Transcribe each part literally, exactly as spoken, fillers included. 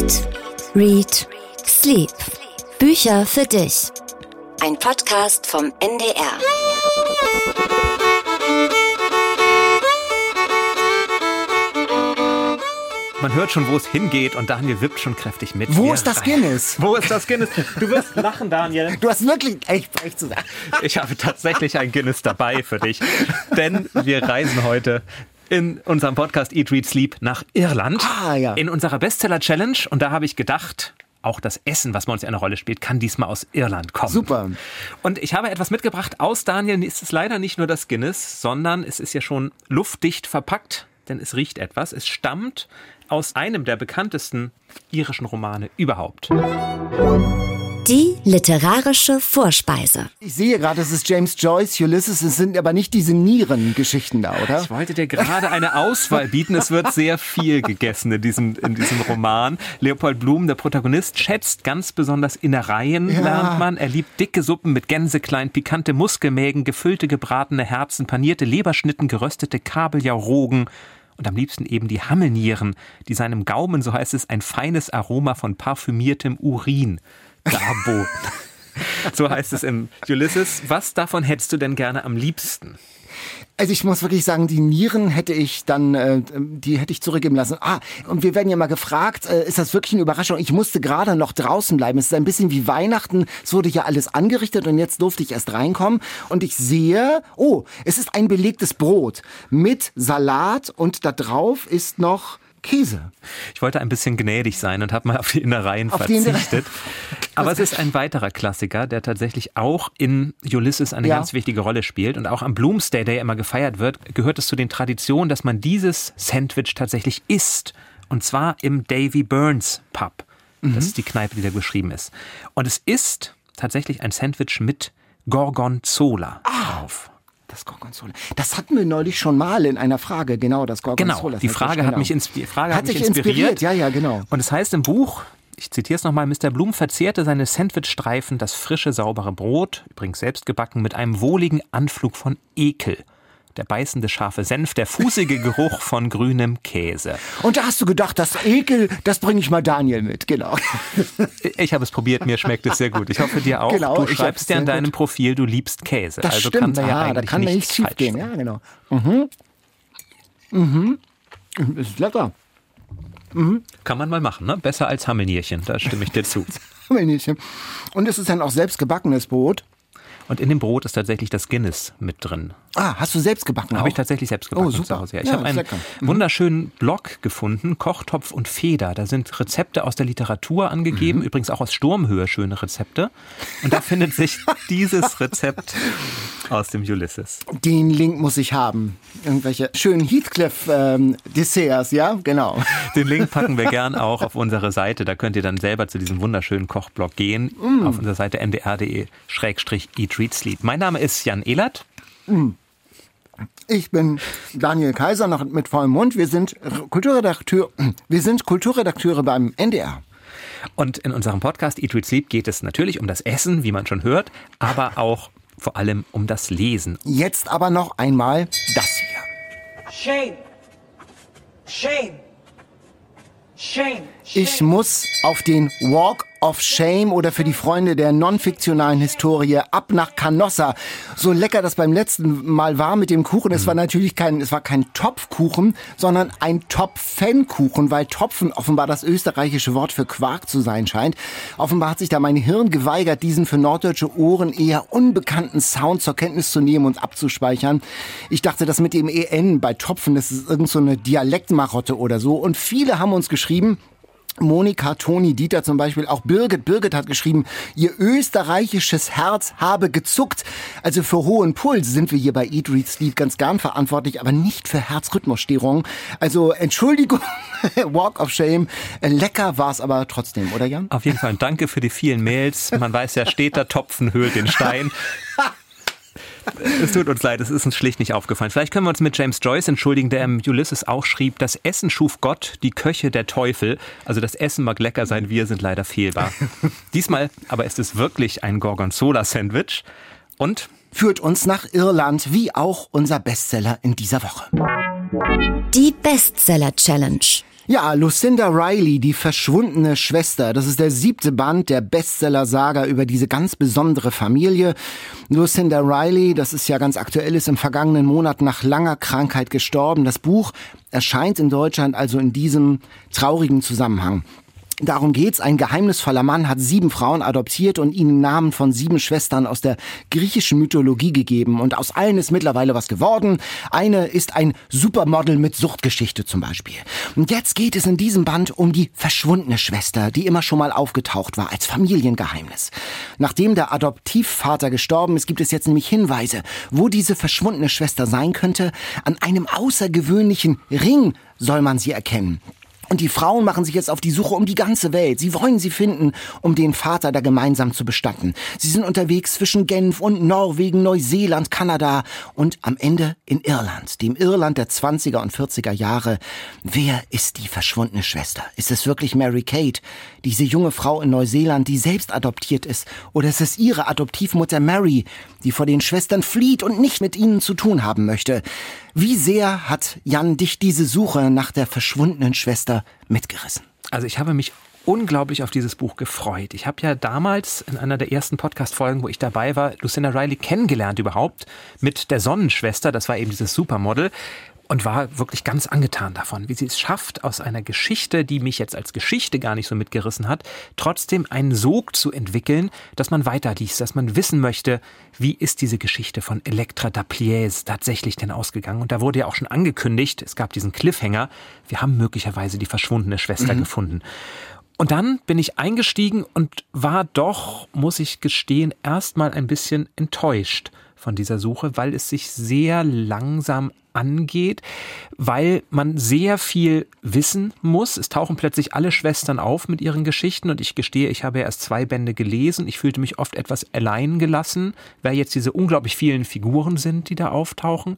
Eat, Read, Sleep. Bücher für dich. Ein Podcast vom N D R. Man hört schon, wo es hingeht und Daniel wippt schon kräftig mit. Wo Wir ist das rein. Guinness? Wo ist das Guinness? Du wirst lachen, Daniel. Du hast wirklich echt frech zu sagen. Ich habe tatsächlich ein Guinness dabei für dich. Denn wir reisen heute in unserem Podcast Eat, Read, Sleep nach Irland. Ah, ja. In unserer Bestseller-Challenge. Und da habe ich gedacht, auch das Essen, was bei uns eine Rolle spielt, kann diesmal aus Irland kommen. Super. Und ich habe etwas mitgebracht aus Daniel. Es ist leider nicht nur das Guinness, sondern es ist ja schon luftdicht verpackt. Denn es riecht etwas. Es stammt aus einem der bekanntesten irischen Romane überhaupt. Die literarische Vorspeise. Ich sehe gerade, es ist James Joyce, Ulysses. Es sind aber nicht diese Nierengeschichten da, oder? Ich wollte dir gerade eine Auswahl bieten. Es wird sehr viel gegessen in diesem, in diesem Roman. Leopold Bloom, der Protagonist, schätzt ganz besonders Innereien, Ja. lernt man. Er liebt dicke Suppen mit Gänseklein, pikante Muskelmägen, gefüllte gebratene Herzen, panierte Leberschnitten, geröstete Kabeljaurogen. Und am liebsten eben die Hammelnieren, die seinem Gaumen, so heißt es, ein feines Aroma von parfümiertem Urin darboten. So heißt es im Ulysses. Was davon hättest du denn gerne am liebsten? Also ich muss wirklich sagen, die Nieren hätte ich dann, äh, die hätte ich zurückgeben lassen. Ah, und wir werden ja mal gefragt, äh, ist das wirklich eine Überraschung? Ich musste gerade noch draußen bleiben. Es ist ein bisschen wie Weihnachten. Es wurde ja alles angerichtet und jetzt durfte ich erst reinkommen. Und ich sehe, oh, es ist ein belegtes Brot mit Salat und da drauf ist noch Käse. Ich wollte ein bisschen gnädig sein und habe mal auf die Innereien Auf die verzichtet. Aber es ist ein weiterer Klassiker, der tatsächlich auch in Ulysses eine Ja. ganz wichtige Rolle spielt. Und auch am Bloomsday, der ja immer gefeiert wird, gehört es zu den Traditionen, dass man dieses Sandwich tatsächlich isst. Und zwar im Davy Burns Pub. Das ist die Kneipe, die da beschrieben ist. Und es ist tatsächlich ein Sandwich mit Gorgonzola drauf. Das Gorgonzola. Das hatten wir neulich schon mal in einer Frage, genau, das Gorgonzola. Genau, die Frage hat mich, ins, die Frage Hat hat mich dich inspiriert. inspiriert, ja, ja, genau. Und es heißt im Buch, ich zitiere es nochmal, Mister Bloom verzehrte seine Sandwichstreifen, das frische, saubere Brot, übrigens selbst gebacken, mit einem wohligen Anflug von Ekel. Der beißende scharfe Senf, der fußige Geruch von grünem Käse. Und da hast du gedacht, das Ekel, das bringe ich mal Daniel mit, genau. Ich habe es probiert, mir schmeckt es sehr gut. Ich hoffe, dir auch. Genau, du ich hab's schreibst ja in sehr deinem gut. Profil, du liebst Käse. Das also stimmt, kann da ja ah, eigentlich da kann da nichts nichts schief falsch gehen, sein. ja, genau. Mhm. Mhm. Ist lecker. Kann man mal machen, ne? Besser als Hammelnierchen, da stimme ich dir zu. Und es ist dann auch selbst gebackenes Brot. Und in dem Brot ist tatsächlich das Guinness mit drin. Ah, hast du selbst gebacken auch? Habe ich tatsächlich selbst gebacken Oh, super. zu Hause. Ja, ich Ja, habe ist einen lecker. Mhm. wunderschönen Blog gefunden, Kochtopf und Feder. Da sind Rezepte aus der Literatur angegeben, Mhm. übrigens auch aus Sturmhöhe schöne Rezepte. Und da findet sich dieses Rezept aus dem Ulysses. Den Link muss ich haben. Irgendwelche schönen Heathcliff-Desserts, ja? Genau. Den Link packen wir gern auch auf unsere Seite. Da könnt ihr dann selber zu diesem wunderschönen Kochblog gehen. Mm. Auf unserer Seite n d r punkt d e schrägstrich eat read sleep. Mein Name ist Jan Ehlert. Ich bin Daniel Kaiser, noch mit vollem Mund. Wir sind Kulturredakteur, wir sind Kulturredakteure beim N D R. Und in unserem Podcast Eat, Read, Sleep geht es natürlich um das Essen, wie man schon hört, aber auch vor allem um das Lesen. Jetzt aber noch einmal das hier. Shame. Shame. Shame. Ich muss auf den Walk of Shame oder für die Freunde der non-fiktionalen Historie ab nach Canossa. So lecker das beim letzten Mal war mit dem Kuchen. Es war natürlich kein, es war kein Topfkuchen, sondern ein Topfenkuchen, weil Topfen offenbar das österreichische Wort für Quark zu sein scheint. Offenbar hat sich da mein Hirn geweigert, diesen für norddeutsche Ohren eher unbekannten Sound zur Kenntnis zu nehmen und abzuspeichern. Ich dachte, das mit dem E N bei Topfen, das ist irgend so eine Dialektmarotte oder so. Und viele haben uns geschrieben, Monika, Toni, Dieter zum Beispiel, auch Birgit. Birgit hat geschrieben, ihr österreichisches Herz habe gezuckt. Also für hohen Puls sind wir hier bei Eat, Read, Sleep ganz gern verantwortlich, aber nicht für Herzrhythmusstörungen. Also Entschuldigung, Walk of Shame. Lecker war es aber trotzdem, oder Jan? Auf jeden Fall danke für die vielen Mails. Man weiß ja, steter Topfen höhlt den Stein. Es tut uns leid, es ist uns schlicht nicht aufgefallen. Vielleicht können wir uns mit James Joyce entschuldigen, der im Ulysses auch schrieb, das Essen schuf Gott, die Köche der Teufel. Also das Essen mag lecker sein, wir sind leider fehlbar. Diesmal aber ist es wirklich ein Gorgonzola-Sandwich und führt uns nach Irland, wie auch unser Bestseller in dieser Woche. Die Bestseller-Challenge. Ja, Lucinda Riley, die verschwundene Schwester. Das ist der siebte Band der Bestseller-Saga über diese ganz besondere Familie. Lucinda Riley, das ist ja ganz aktuell, ist im vergangenen Monat nach langer Krankheit gestorben. Das Buch erscheint in Deutschland also in diesem traurigen Zusammenhang. Darum geht's. Ein geheimnisvoller Mann hat sieben Frauen adoptiert und ihnen Namen von sieben Schwestern aus der griechischen Mythologie gegeben. Und aus allen ist mittlerweile was geworden. Eine ist ein Supermodel mit Suchtgeschichte zum Beispiel. Und jetzt geht es in diesem Band um die verschwundene Schwester, die immer schon mal aufgetaucht war als Familiengeheimnis. Nachdem der Adoptivvater gestorben ist, gibt es jetzt nämlich Hinweise, wo diese verschwundene Schwester sein könnte. An einem außergewöhnlichen Ring soll man sie erkennen. Und die Frauen machen sich jetzt auf die Suche um die ganze Welt. Sie wollen sie finden, um den Vater da gemeinsam zu bestatten. Sie sind unterwegs zwischen Genf und Norwegen, Neuseeland, Kanada und am Ende in Irland, dem Irland der zwanziger und vierziger Jahre. Wer ist die verschwundene Schwester? Ist es wirklich Mary Kate, diese junge Frau in Neuseeland, die selbst adoptiert ist? Oder ist es ihre Adoptivmutter Mary, die vor den Schwestern flieht und nicht mit ihnen zu tun haben möchte? Wie sehr hat, Jan, dich diese Suche nach der verschwundenen Schwester mitgerissen? Also ich habe mich unglaublich auf dieses Buch gefreut. Ich habe ja damals in einer der ersten Podcast-Folgen, wo ich dabei war, Lucinda Riley kennengelernt überhaupt mit der Sonnenschwester. Das war eben dieses Supermodel. Und war wirklich ganz angetan davon, wie sie es schafft, aus einer Geschichte, die mich jetzt als Geschichte gar nicht so mitgerissen hat, trotzdem einen Sog zu entwickeln, dass man weiterliest, dass man wissen möchte, wie ist diese Geschichte von Elektra Dapliez tatsächlich denn ausgegangen. Und da wurde ja auch schon angekündigt, es gab diesen Cliffhanger, wir haben möglicherweise die verschwundene Schwester mhm. gefunden. Und dann bin ich eingestiegen und war doch, muss ich gestehen, erstmal ein bisschen enttäuscht von dieser Suche, weil es sich sehr langsam angeht, weil man sehr viel wissen muss. Es tauchen plötzlich alle Schwestern auf mit ihren Geschichten und ich gestehe, ich habe ja erst zwei Bände gelesen. Ich fühlte mich oft etwas allein gelassen, weil jetzt diese unglaublich vielen Figuren sind, die da auftauchen.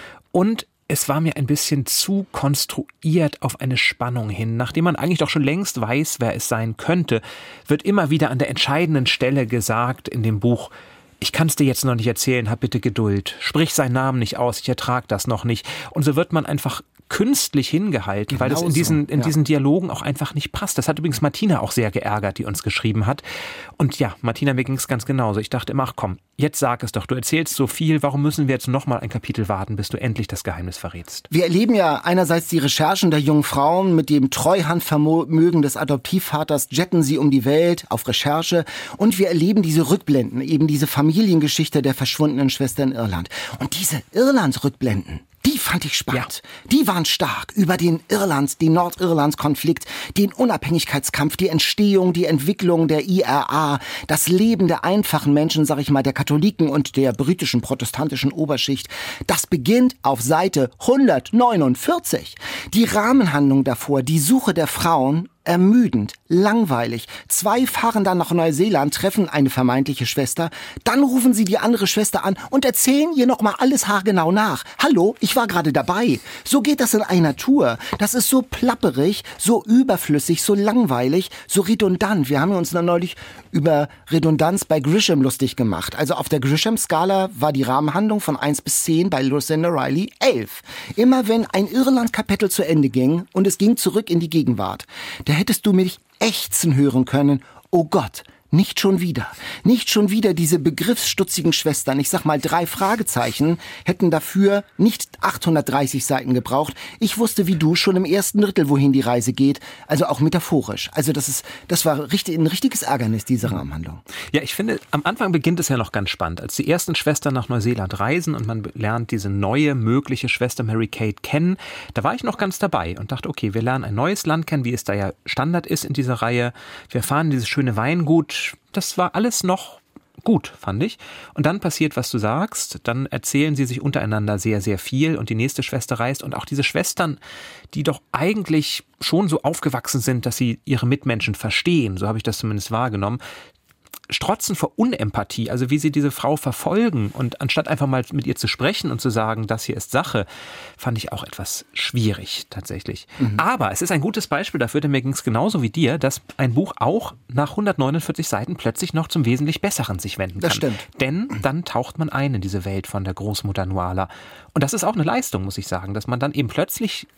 Und es war mir ein bisschen zu konstruiert auf eine Spannung hin. Nachdem man eigentlich doch schon längst weiß, wer es sein könnte, wird immer wieder an der entscheidenden Stelle gesagt in dem Buch, ich kann es dir jetzt noch nicht erzählen, hab bitte Geduld. Sprich seinen Namen nicht aus, ich ertrage das noch nicht. Und so wird man einfach künstlich hingehalten, genau, weil das in diesen, in ja. diesen Dialogen auch einfach nicht passt. Das hat übrigens Martina auch sehr geärgert, die uns geschrieben hat. Und ja, Martina, mir ging es ganz genauso. Ich dachte immer, ach komm, jetzt sag es doch, du erzählst so viel, warum müssen wir jetzt noch mal ein Kapitel warten, bis du endlich das Geheimnis verrätst? Wir erleben ja einerseits die Recherchen der jungen Frauen mit dem Treuhandvermögen des Adoptivvaters, jetten sie um die Welt auf Recherche und wir erleben diese Rückblenden, eben diese Familiengeschichte der verschwundenen Schwester in Irland. Und diese Irland-Rückblenden, die fand ich spannend. Ja. Die waren stark über den Irlands, den Nordirlands-Konflikt, den Unabhängigkeitskampf, die Entstehung, die Entwicklung der I R A, das Leben der einfachen Menschen, sag ich mal, der Katholiken und der britischen protestantischen Oberschicht. Das beginnt auf Seite hundertneunundvierzig. Die Rahmenhandlung davor, die Suche der Frauen, ermüdend, langweilig. Zwei fahren dann nach Neuseeland, treffen eine vermeintliche Schwester, dann rufen sie die andere Schwester an und erzählen ihr nochmal alles haargenau nach. Hallo, ich war gerade dabei. So geht das in einer Tour. Das ist so plapperig, so überflüssig, so langweilig, so redundant. Wir haben uns dann neulich über Redundanz bei Grisham lustig gemacht. Also auf der Grisham-Skala war die Rahmenhandlung von eins bis zehn bei Lucinda Riley elf. Immer wenn ein Irland-Kapitel zu Ende ging und es ging zurück in die Gegenwart, da hättest du mich ächzen hören können. Oh Gott, nicht schon wieder. Nicht schon wieder diese begriffsstutzigen Schwestern. Ich sag mal, drei Fragezeichen hätten dafür nicht achthundertdreißig Seiten gebraucht. Ich wusste wie du schon im ersten Drittel, wohin die Reise geht. Also auch metaphorisch. Also das ist, das war richtig, ein richtiges Ärgernis, diese Rahmenhandlung. Ja, ich finde, am Anfang beginnt es ja noch ganz spannend. Als die ersten Schwestern nach Neuseeland reisen und man lernt diese neue mögliche Schwester Mary Kate kennen, da war ich noch ganz dabei und dachte, okay, wir lernen ein neues Land kennen, wie es da ja Standard ist in dieser Reihe. Wir fahren dieses schöne Weingut. Das war alles noch gut, fand ich. Und dann passiert, was du sagst. Dann erzählen sie sich untereinander sehr, sehr viel und die nächste Schwester reist. Und auch diese Schwestern, die doch eigentlich schon so aufgewachsen sind, dass sie ihre Mitmenschen verstehen, so habe ich das zumindest wahrgenommen, strotzen vor Unempathie, also wie sie diese Frau verfolgen und anstatt einfach mal mit ihr zu sprechen und zu sagen, das hier ist Sache, fand ich auch etwas schwierig tatsächlich. Mhm. Aber es ist ein gutes Beispiel dafür, denn mir ging es genauso wie dir, dass ein Buch auch nach hundertneunundvierzig Seiten plötzlich noch zum wesentlich Besseren sich wenden kann. Das stimmt. Denn dann taucht man ein in diese Welt von der Großmutter Nuala. Und das ist auch eine Leistung, muss ich sagen, dass man dann eben plötzlich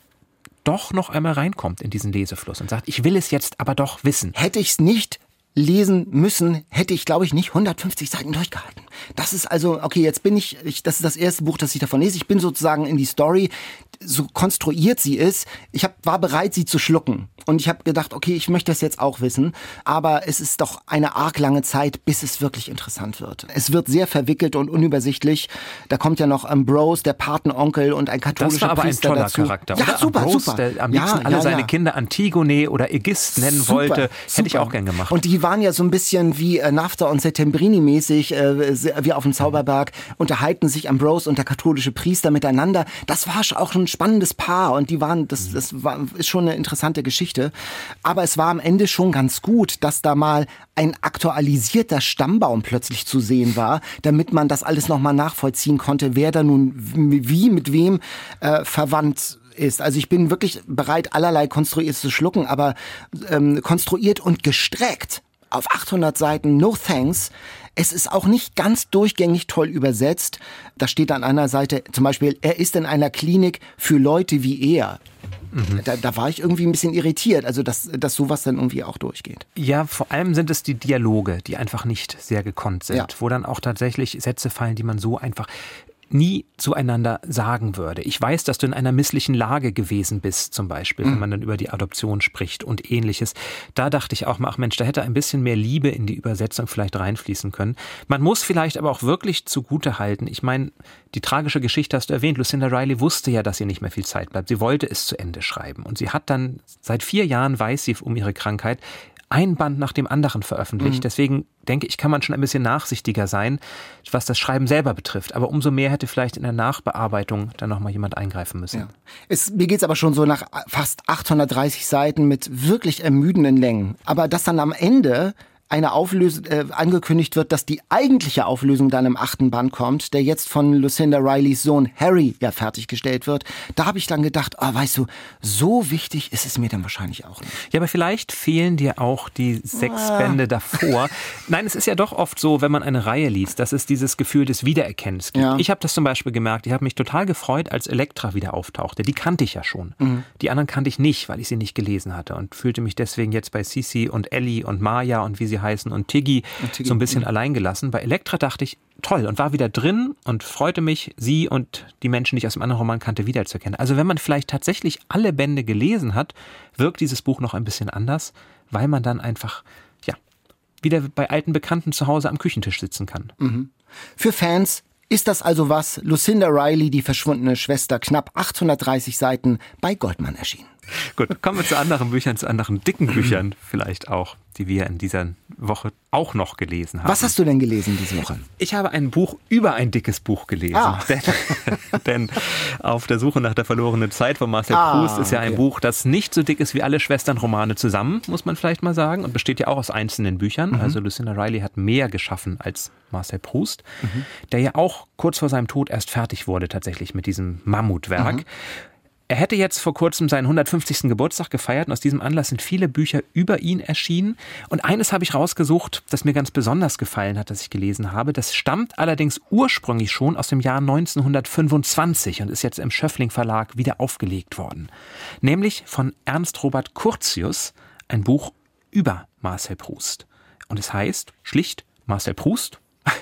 doch noch einmal reinkommt in diesen Lesefluss und sagt, ich will es jetzt aber doch wissen. Hätte ich es nicht lesen müssen, hätte ich, glaube ich, nicht hundertfünfzig Seiten durchgehalten. Das ist also, okay, jetzt bin ich, ich, das ist das erste Buch, das ich davon lese. Ich bin sozusagen in die Story, so konstruiert sie ist. Ich hab, war bereit, sie zu schlucken. Und ich habe gedacht, okay, ich möchte das jetzt auch wissen. Aber es ist doch eine arg lange Zeit, bis es wirklich interessant wird. Es wird sehr verwickelt und unübersichtlich. Da kommt ja noch Ambrose, der Patenonkel und ein katholischer Priester dazu. Das war aber ein toller dazu. Charakter. Ja, super, Ambrose, super. der am liebsten ja, alle ja, seine ja. Kinder Antigone oder Aegis nennen Super, wollte. Hätte super. ich auch gern gemacht. Und die waren ja so ein bisschen wie äh, Nafta und Settembrini-mäßig, äh, wie auf dem Zauberberg, unterhalten sich Ambrose und der katholische Priester miteinander. Das war auch ein spannendes Paar und die waren, das, das war, ist schon eine interessante Geschichte. Aber es war am Ende schon ganz gut, dass da mal ein aktualisierter Stammbaum plötzlich zu sehen war, damit man das alles nochmal nachvollziehen konnte, wer da nun wie mit wem äh, verwandt ist. Also ich bin wirklich bereit, allerlei konstruiert zu schlucken, aber ähm, konstruiert und gestreckt auf achthundert Seiten, no thanks. Es ist auch nicht ganz durchgängig toll übersetzt. Da steht an einer Seite zum Beispiel, er ist in einer Klinik für Leute wie er. Mhm. Da, da war ich irgendwie ein bisschen irritiert, also dass, dass sowas dann irgendwie auch durchgeht. Ja, vor allem sind es die Dialoge, die einfach nicht sehr gekonnt sind, ja. Wo dann auch tatsächlich Sätze fallen, die man so einfach nie zueinander sagen würde. Ich weiß, dass du in einer misslichen Lage gewesen bist, zum Beispiel, mhm. wenn man dann über die Adoption spricht und Ähnliches. Da dachte ich auch mal, ach Mensch, da hätte ein bisschen mehr Liebe in die Übersetzung vielleicht reinfließen können. Man muss vielleicht aber auch wirklich zugute halten. Ich meine, die tragische Geschichte hast du erwähnt. Lucinda Riley wusste ja, dass ihr nicht mehr viel Zeit bleibt. Sie wollte es zu Ende schreiben. Und sie hat dann, seit vier Jahren weiß sie um ihre Krankheit, ein Band nach dem anderen veröffentlicht. Mhm. Deswegen denke ich, kann man schon ein bisschen nachsichtiger sein, was das Schreiben selber betrifft. Aber umso mehr hätte vielleicht in der Nachbearbeitung dann nochmal jemand eingreifen müssen. Ja. Es, mir geht's aber schon so nach fast achthundertdreißig Seiten mit wirklich ermüdenden Längen. Aber dass dann am Ende eine Auflösung äh, angekündigt wird, dass die eigentliche Auflösung dann im achten Band kommt, der jetzt von Lucinda Rileys Sohn Harry ja fertiggestellt wird, da habe ich dann gedacht, oh, weißt du, so wichtig ist es mir dann wahrscheinlich auch nicht. Ja, aber vielleicht fehlen dir auch die sechs ah. Bände davor. Nein, es ist ja doch oft so, wenn man eine Reihe liest, dass es dieses Gefühl des Wiedererkennens gibt. Ja. Ich habe das zum Beispiel gemerkt, ich habe mich total gefreut, als Elektra wieder auftauchte. Die kannte ich ja schon. Mhm. Die anderen kannte ich nicht, weil ich sie nicht gelesen hatte und fühlte mich deswegen jetzt bei Sisi und Ellie und Maya und wie sie heißen und Tiggy, und Tiggy so ein bisschen ja. allein gelassen. Bei Elektra dachte ich, toll, und war wieder drin und freute mich, sie und die Menschen, die ich aus dem anderen Roman kannte, wiederzuerkennen. Also wenn man vielleicht tatsächlich alle Bände gelesen hat, wirkt dieses Buch noch ein bisschen anders, weil man dann einfach, ja, wieder bei alten Bekannten zu Hause am Küchentisch sitzen kann. Mhm. Für Fans ist das also was? Lucinda Riley, die verschwundene Schwester, knapp achthundertdreißig Seiten bei Goldmann erschienen. Gut, kommen wir zu anderen Büchern, zu anderen dicken Büchern vielleicht auch, die wir in dieser Woche auch noch gelesen haben. Was hast du denn gelesen diese Woche? Ich habe ein Buch über ein dickes Buch gelesen. Ah. Denn, denn Auf der Suche nach der verlorenen Zeit von Marcel ah, Proust ist ja ein okay. Buch, das nicht so dick ist wie alle Schwesternromane zusammen, muss man vielleicht mal sagen, und besteht ja auch aus einzelnen Büchern. Mhm. Also Lucinda Riley hat mehr geschaffen als Marcel Proust, mhm. der ja auch kurz vor seinem Tod erst fertig wurde tatsächlich mit diesem Mammutwerk. Mhm. Er hätte jetzt vor kurzem seinen hundertfünfzigsten Geburtstag gefeiert und aus diesem Anlass sind viele Bücher über ihn erschienen. Und eines habe ich rausgesucht, das mir ganz besonders gefallen hat, das ich gelesen habe. Das stammt allerdings ursprünglich schon aus dem Jahr neunzehnhundertfünfundzwanzig und ist jetzt im Schöffling Verlag wieder aufgelegt worden. Nämlich von Ernst Robert Curtius, ein Buch über Marcel Proust. Und es heißt schlicht Marcel Proust.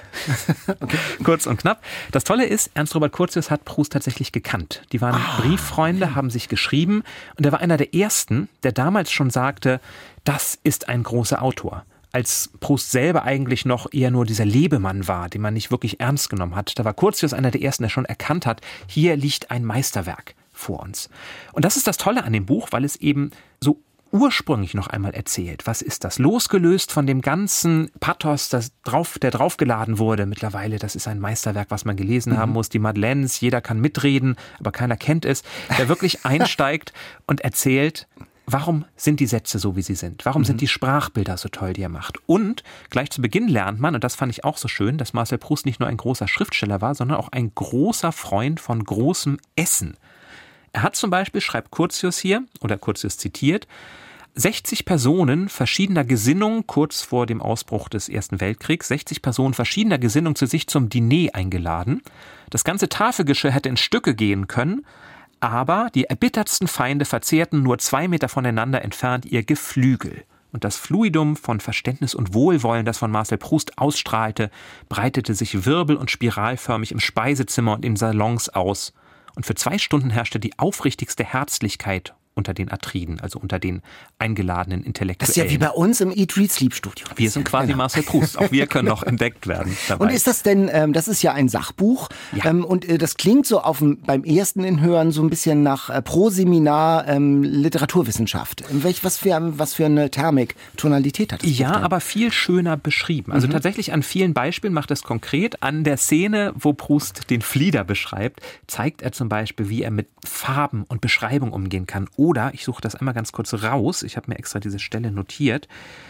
Okay. Kurz und knapp. Das Tolle ist, Ernst Robert Curtius hat Proust tatsächlich gekannt. Die waren ah, Brieffreunde, okay. haben sich geschrieben und er war einer der ersten, der damals schon sagte, das ist ein großer Autor. Als Proust selber eigentlich noch eher nur dieser Lebemann war, den man nicht wirklich ernst genommen hat. Da war Curtius einer der ersten, der schon erkannt hat, hier liegt ein Meisterwerk vor uns. Und das ist das Tolle an dem Buch, weil es eben so ursprünglich noch einmal erzählt. Was ist das? Losgelöst von dem ganzen Pathos, das drauf, der draufgeladen wurde. Mittlerweile, das ist ein Meisterwerk, was man gelesen mhm. haben muss. Die Madeleines, jeder kann mitreden, aber keiner kennt es. Der wirklich einsteigt und erzählt, warum sind die Sätze so, wie sie sind? Warum mhm. sind die Sprachbilder so toll, die er macht? Und gleich zu Beginn lernt man, und das fand ich auch so schön, dass Marcel Proust nicht nur ein großer Schriftsteller war, sondern auch ein großer Freund von großem Essen. Er hat zum Beispiel, schreibt Curtius hier, oder Curtius zitiert, sechzig Personen verschiedener Gesinnung, kurz vor dem Ausbruch des Ersten Weltkriegs, sechzig Personen verschiedener Gesinnung zu sich zum Diner eingeladen. Das ganze Tafelgeschirr hätte in Stücke gehen können, Aber die erbittertsten Feinde verzehrten nur zwei Meter voneinander entfernt ihr Geflügel. Und das Fluidum von Verständnis und Wohlwollen, das von Marcel Proust ausstrahlte, breitete sich wirbel- und spiralförmig im Speisezimmer und in Salons aus. Und für zwei Stunden herrschte die aufrichtigste Herzlichkeit unter den Atriden, also unter den eingeladenen Intellektuellen. Das ist ja wie bei uns im Eat, Read, Sleep Studio. Wir sind quasi genau. Marcel Proust. Auch wir können noch entdeckt werden dabei. Und ist das denn, ähm, das ist ja ein Sachbuch, ja. ähm, und äh, das klingt so auf dem, beim ersten Inhören so ein bisschen nach äh, Proseminar ähm, Literaturwissenschaft. Welch, was, für, was für eine Thermik, Tonalität hat das? Ja, Buch denn? aber viel schöner beschrieben. Also mhm. tatsächlich an vielen Beispielen macht es konkret. An der Szene, wo Proust den Flieder beschreibt, zeigt er zum Beispiel, wie er mit Farben und Beschreibung umgehen kann. Oder, ich suche das einmal ganz kurz raus, ich habe mir extra diese Stelle notiert.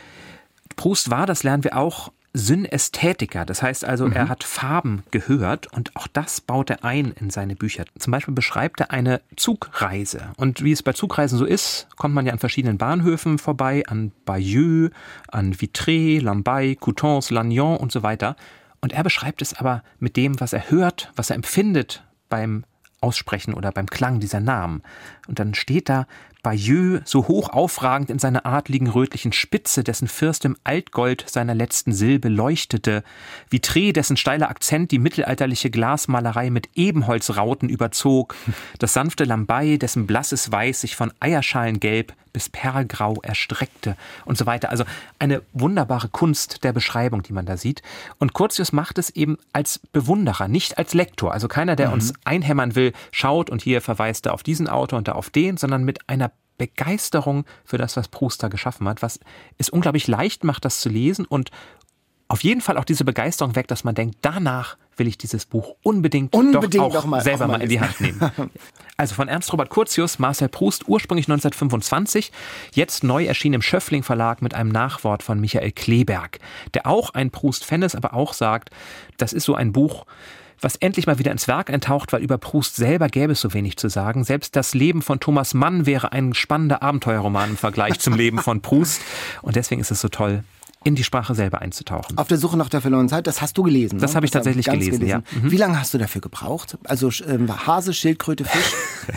Proust war, das lernen wir auch, Synästhetiker. Das heißt also, mhm. er hat Farben gehört und auch das baut er ein in seine Bücher. Zum Beispiel beschreibt er eine Zugreise. Und wie es bei Zugreisen so ist, kommt man ja an verschiedenen Bahnhöfen vorbei, an Bayeux, an Vitré, Lambaye, Coutances, Lannion und so weiter. Und er beschreibt es aber mit dem, was er hört, was er empfindet beim Aussprechen oder beim Klang dieser Namen. Und dann steht da Bayeux, so hoch aufragend in seiner adligen rötlichen Spitze, dessen First im Altgold seiner letzten Silbe leuchtete, Vitré, dessen steiler Akzent die mittelalterliche Glasmalerei mit Ebenholzrauten überzog, das sanfte Lambaye, dessen blasses Weiß sich von Eierschalengelb bis Perlgrau erstreckte und so weiter. Also eine wunderbare Kunst der Beschreibung, die man da sieht. Und Curtius macht es eben als Bewunderer, nicht als Lektor. Also keiner, der mhm. uns einhämmern will, schaut und hier verweist er auf diesen Autor und da auf den, sondern mit einer Begeisterung für das, was Proust da geschaffen hat, was es unglaublich leicht macht, das zu lesen und auf jeden Fall auch diese Begeisterung weckt, dass man denkt, danach will ich dieses Buch unbedingt, unbedingt doch auch doch mal, selber auch mal, mal in die Hand nehmen. Also von Ernst Robert Curtius, Marcel Proust, ursprünglich neunzehnhundertfünfundzwanzig, jetzt neu erschienen im Schöffling Verlag mit einem Nachwort von Michael Kleeberg, der auch ein Proust-Fan ist, aber auch sagt, das ist so ein Buch, was endlich mal wieder ins Werk eintaucht, weil über Proust selber gäbe es so wenig zu sagen. Selbst das Leben von Thomas Mann wäre ein spannender Abenteuerroman im Vergleich zum Leben von Proust. Und deswegen ist es so toll, in die Sprache selber einzutauchen. Auf der Suche nach der verlorenen Zeit, das hast du gelesen. Das ne? habe ich das tatsächlich hab ich gelesen, gelesen, ja. Mhm. Wie lange hast du dafür gebraucht? Also äh, Hase, Schildkröte, Fisch?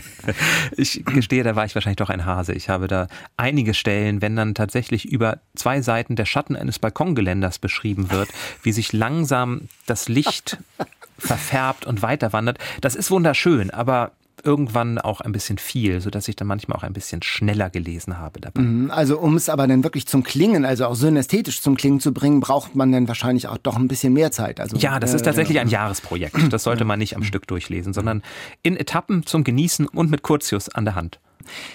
Ich gestehe, da war ich wahrscheinlich doch ein Hase. Ich habe da einige Stellen, wenn dann tatsächlich über zwei Seiten der Schatten eines Balkongeländers beschrieben wird, wie sich langsam das Licht verfärbt und weiterwandert. Das ist wunderschön, aber irgendwann auch ein bisschen viel, sodass ich dann manchmal auch ein bisschen schneller gelesen habe dabei. Also um es aber dann wirklich zum Klingen, also auch synästhetisch zum Klingen zu bringen, braucht man dann wahrscheinlich auch doch ein bisschen mehr Zeit. Also, ja, das ist tatsächlich ein Jahresprojekt. Das sollte man nicht am Stück durchlesen, sondern in Etappen zum Genießen und mit Curtius an der Hand.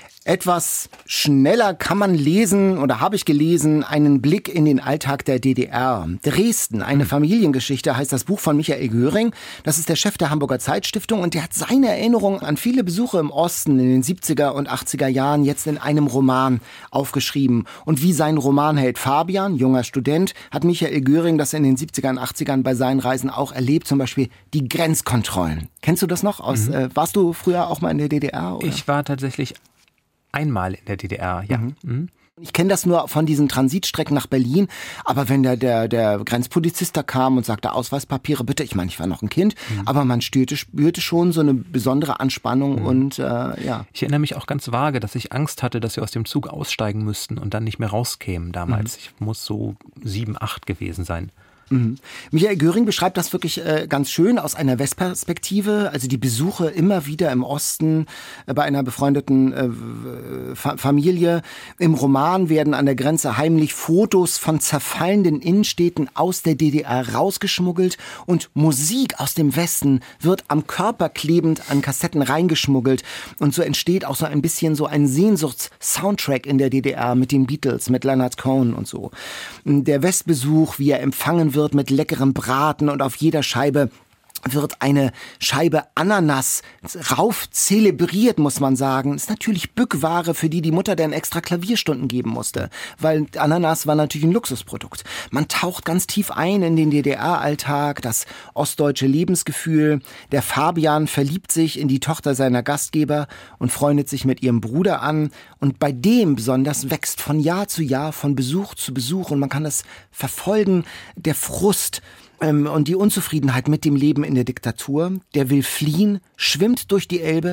Etwas schneller kann man lesen, oder habe ich gelesen, einen Blick in den Alltag der D D R. Dresden, eine Familiengeschichte, heißt das Buch von Michael Göring. Das ist der Chef der Hamburger Zeitstiftung und der hat seine Erinnerungen an viele Besuche im Osten in den siebziger und achtziger Jahren jetzt in einem Roman aufgeschrieben. Und wie sein Romanheld Fabian, junger Student, hat Michael Göring das in den siebziger und achtzigern bei seinen Reisen auch erlebt, zum Beispiel die Grenzkontrollen. Kennst du das noch? Aus, mhm. äh, warst du früher auch mal in der D D R? Oder? Ich war tatsächlich einmal in der D D R, ja. Mhm. Mhm. Ich kenne das nur von diesen Transitstrecken nach Berlin, aber wenn der, der, der Grenzpolizist da kam und sagte, Ausweispapiere bitte, ich meine, ich war noch ein Kind, mhm. aber man spürte, spürte schon so eine besondere Anspannung mhm. und äh, ja. Ich erinnere mich auch ganz vage, dass ich Angst hatte, dass wir aus dem Zug aussteigen müssten und dann nicht mehr rauskämen damals. Mhm. Ich muss so sieben, acht gewesen sein. Mhm. Michael Göring beschreibt das wirklich äh, ganz schön aus einer Westperspektive, also die Besuche immer wieder im Osten äh, bei einer befreundeten äh, Fa- Familie. Im Roman werden an der Grenze heimlich Fotos von zerfallenden Innenstädten aus der D D R rausgeschmuggelt und Musik aus dem Westen wird am Körper klebend an Kassetten reingeschmuggelt und so entsteht auch so ein bisschen so ein Sehnsuchts-Soundtrack in der D D R mit den Beatles, mit Leonard Cohen und so. Der Westbesuch, wie er empfangen wird, mit leckerem Braten und auf jeder Scheibe wird eine Scheibe Ananas rauf zelebriert, muss man sagen. Ist natürlich Bückware, für die die Mutter dann extra Klavierstunden geben musste, weil Ananas war natürlich ein Luxusprodukt. Man taucht ganz tief ein in den D D R-Alltag, das ostdeutsche Lebensgefühl. Der Fabian verliebt sich in die Tochter seiner Gastgeber und freundet sich mit ihrem Bruder an. Und bei dem besonders wächst von Jahr zu Jahr, von Besuch zu Besuch, und man kann das verfolgen, der Frust und die Unzufriedenheit mit dem Leben in der Diktatur. Der will fliehen, schwimmt durch die Elbe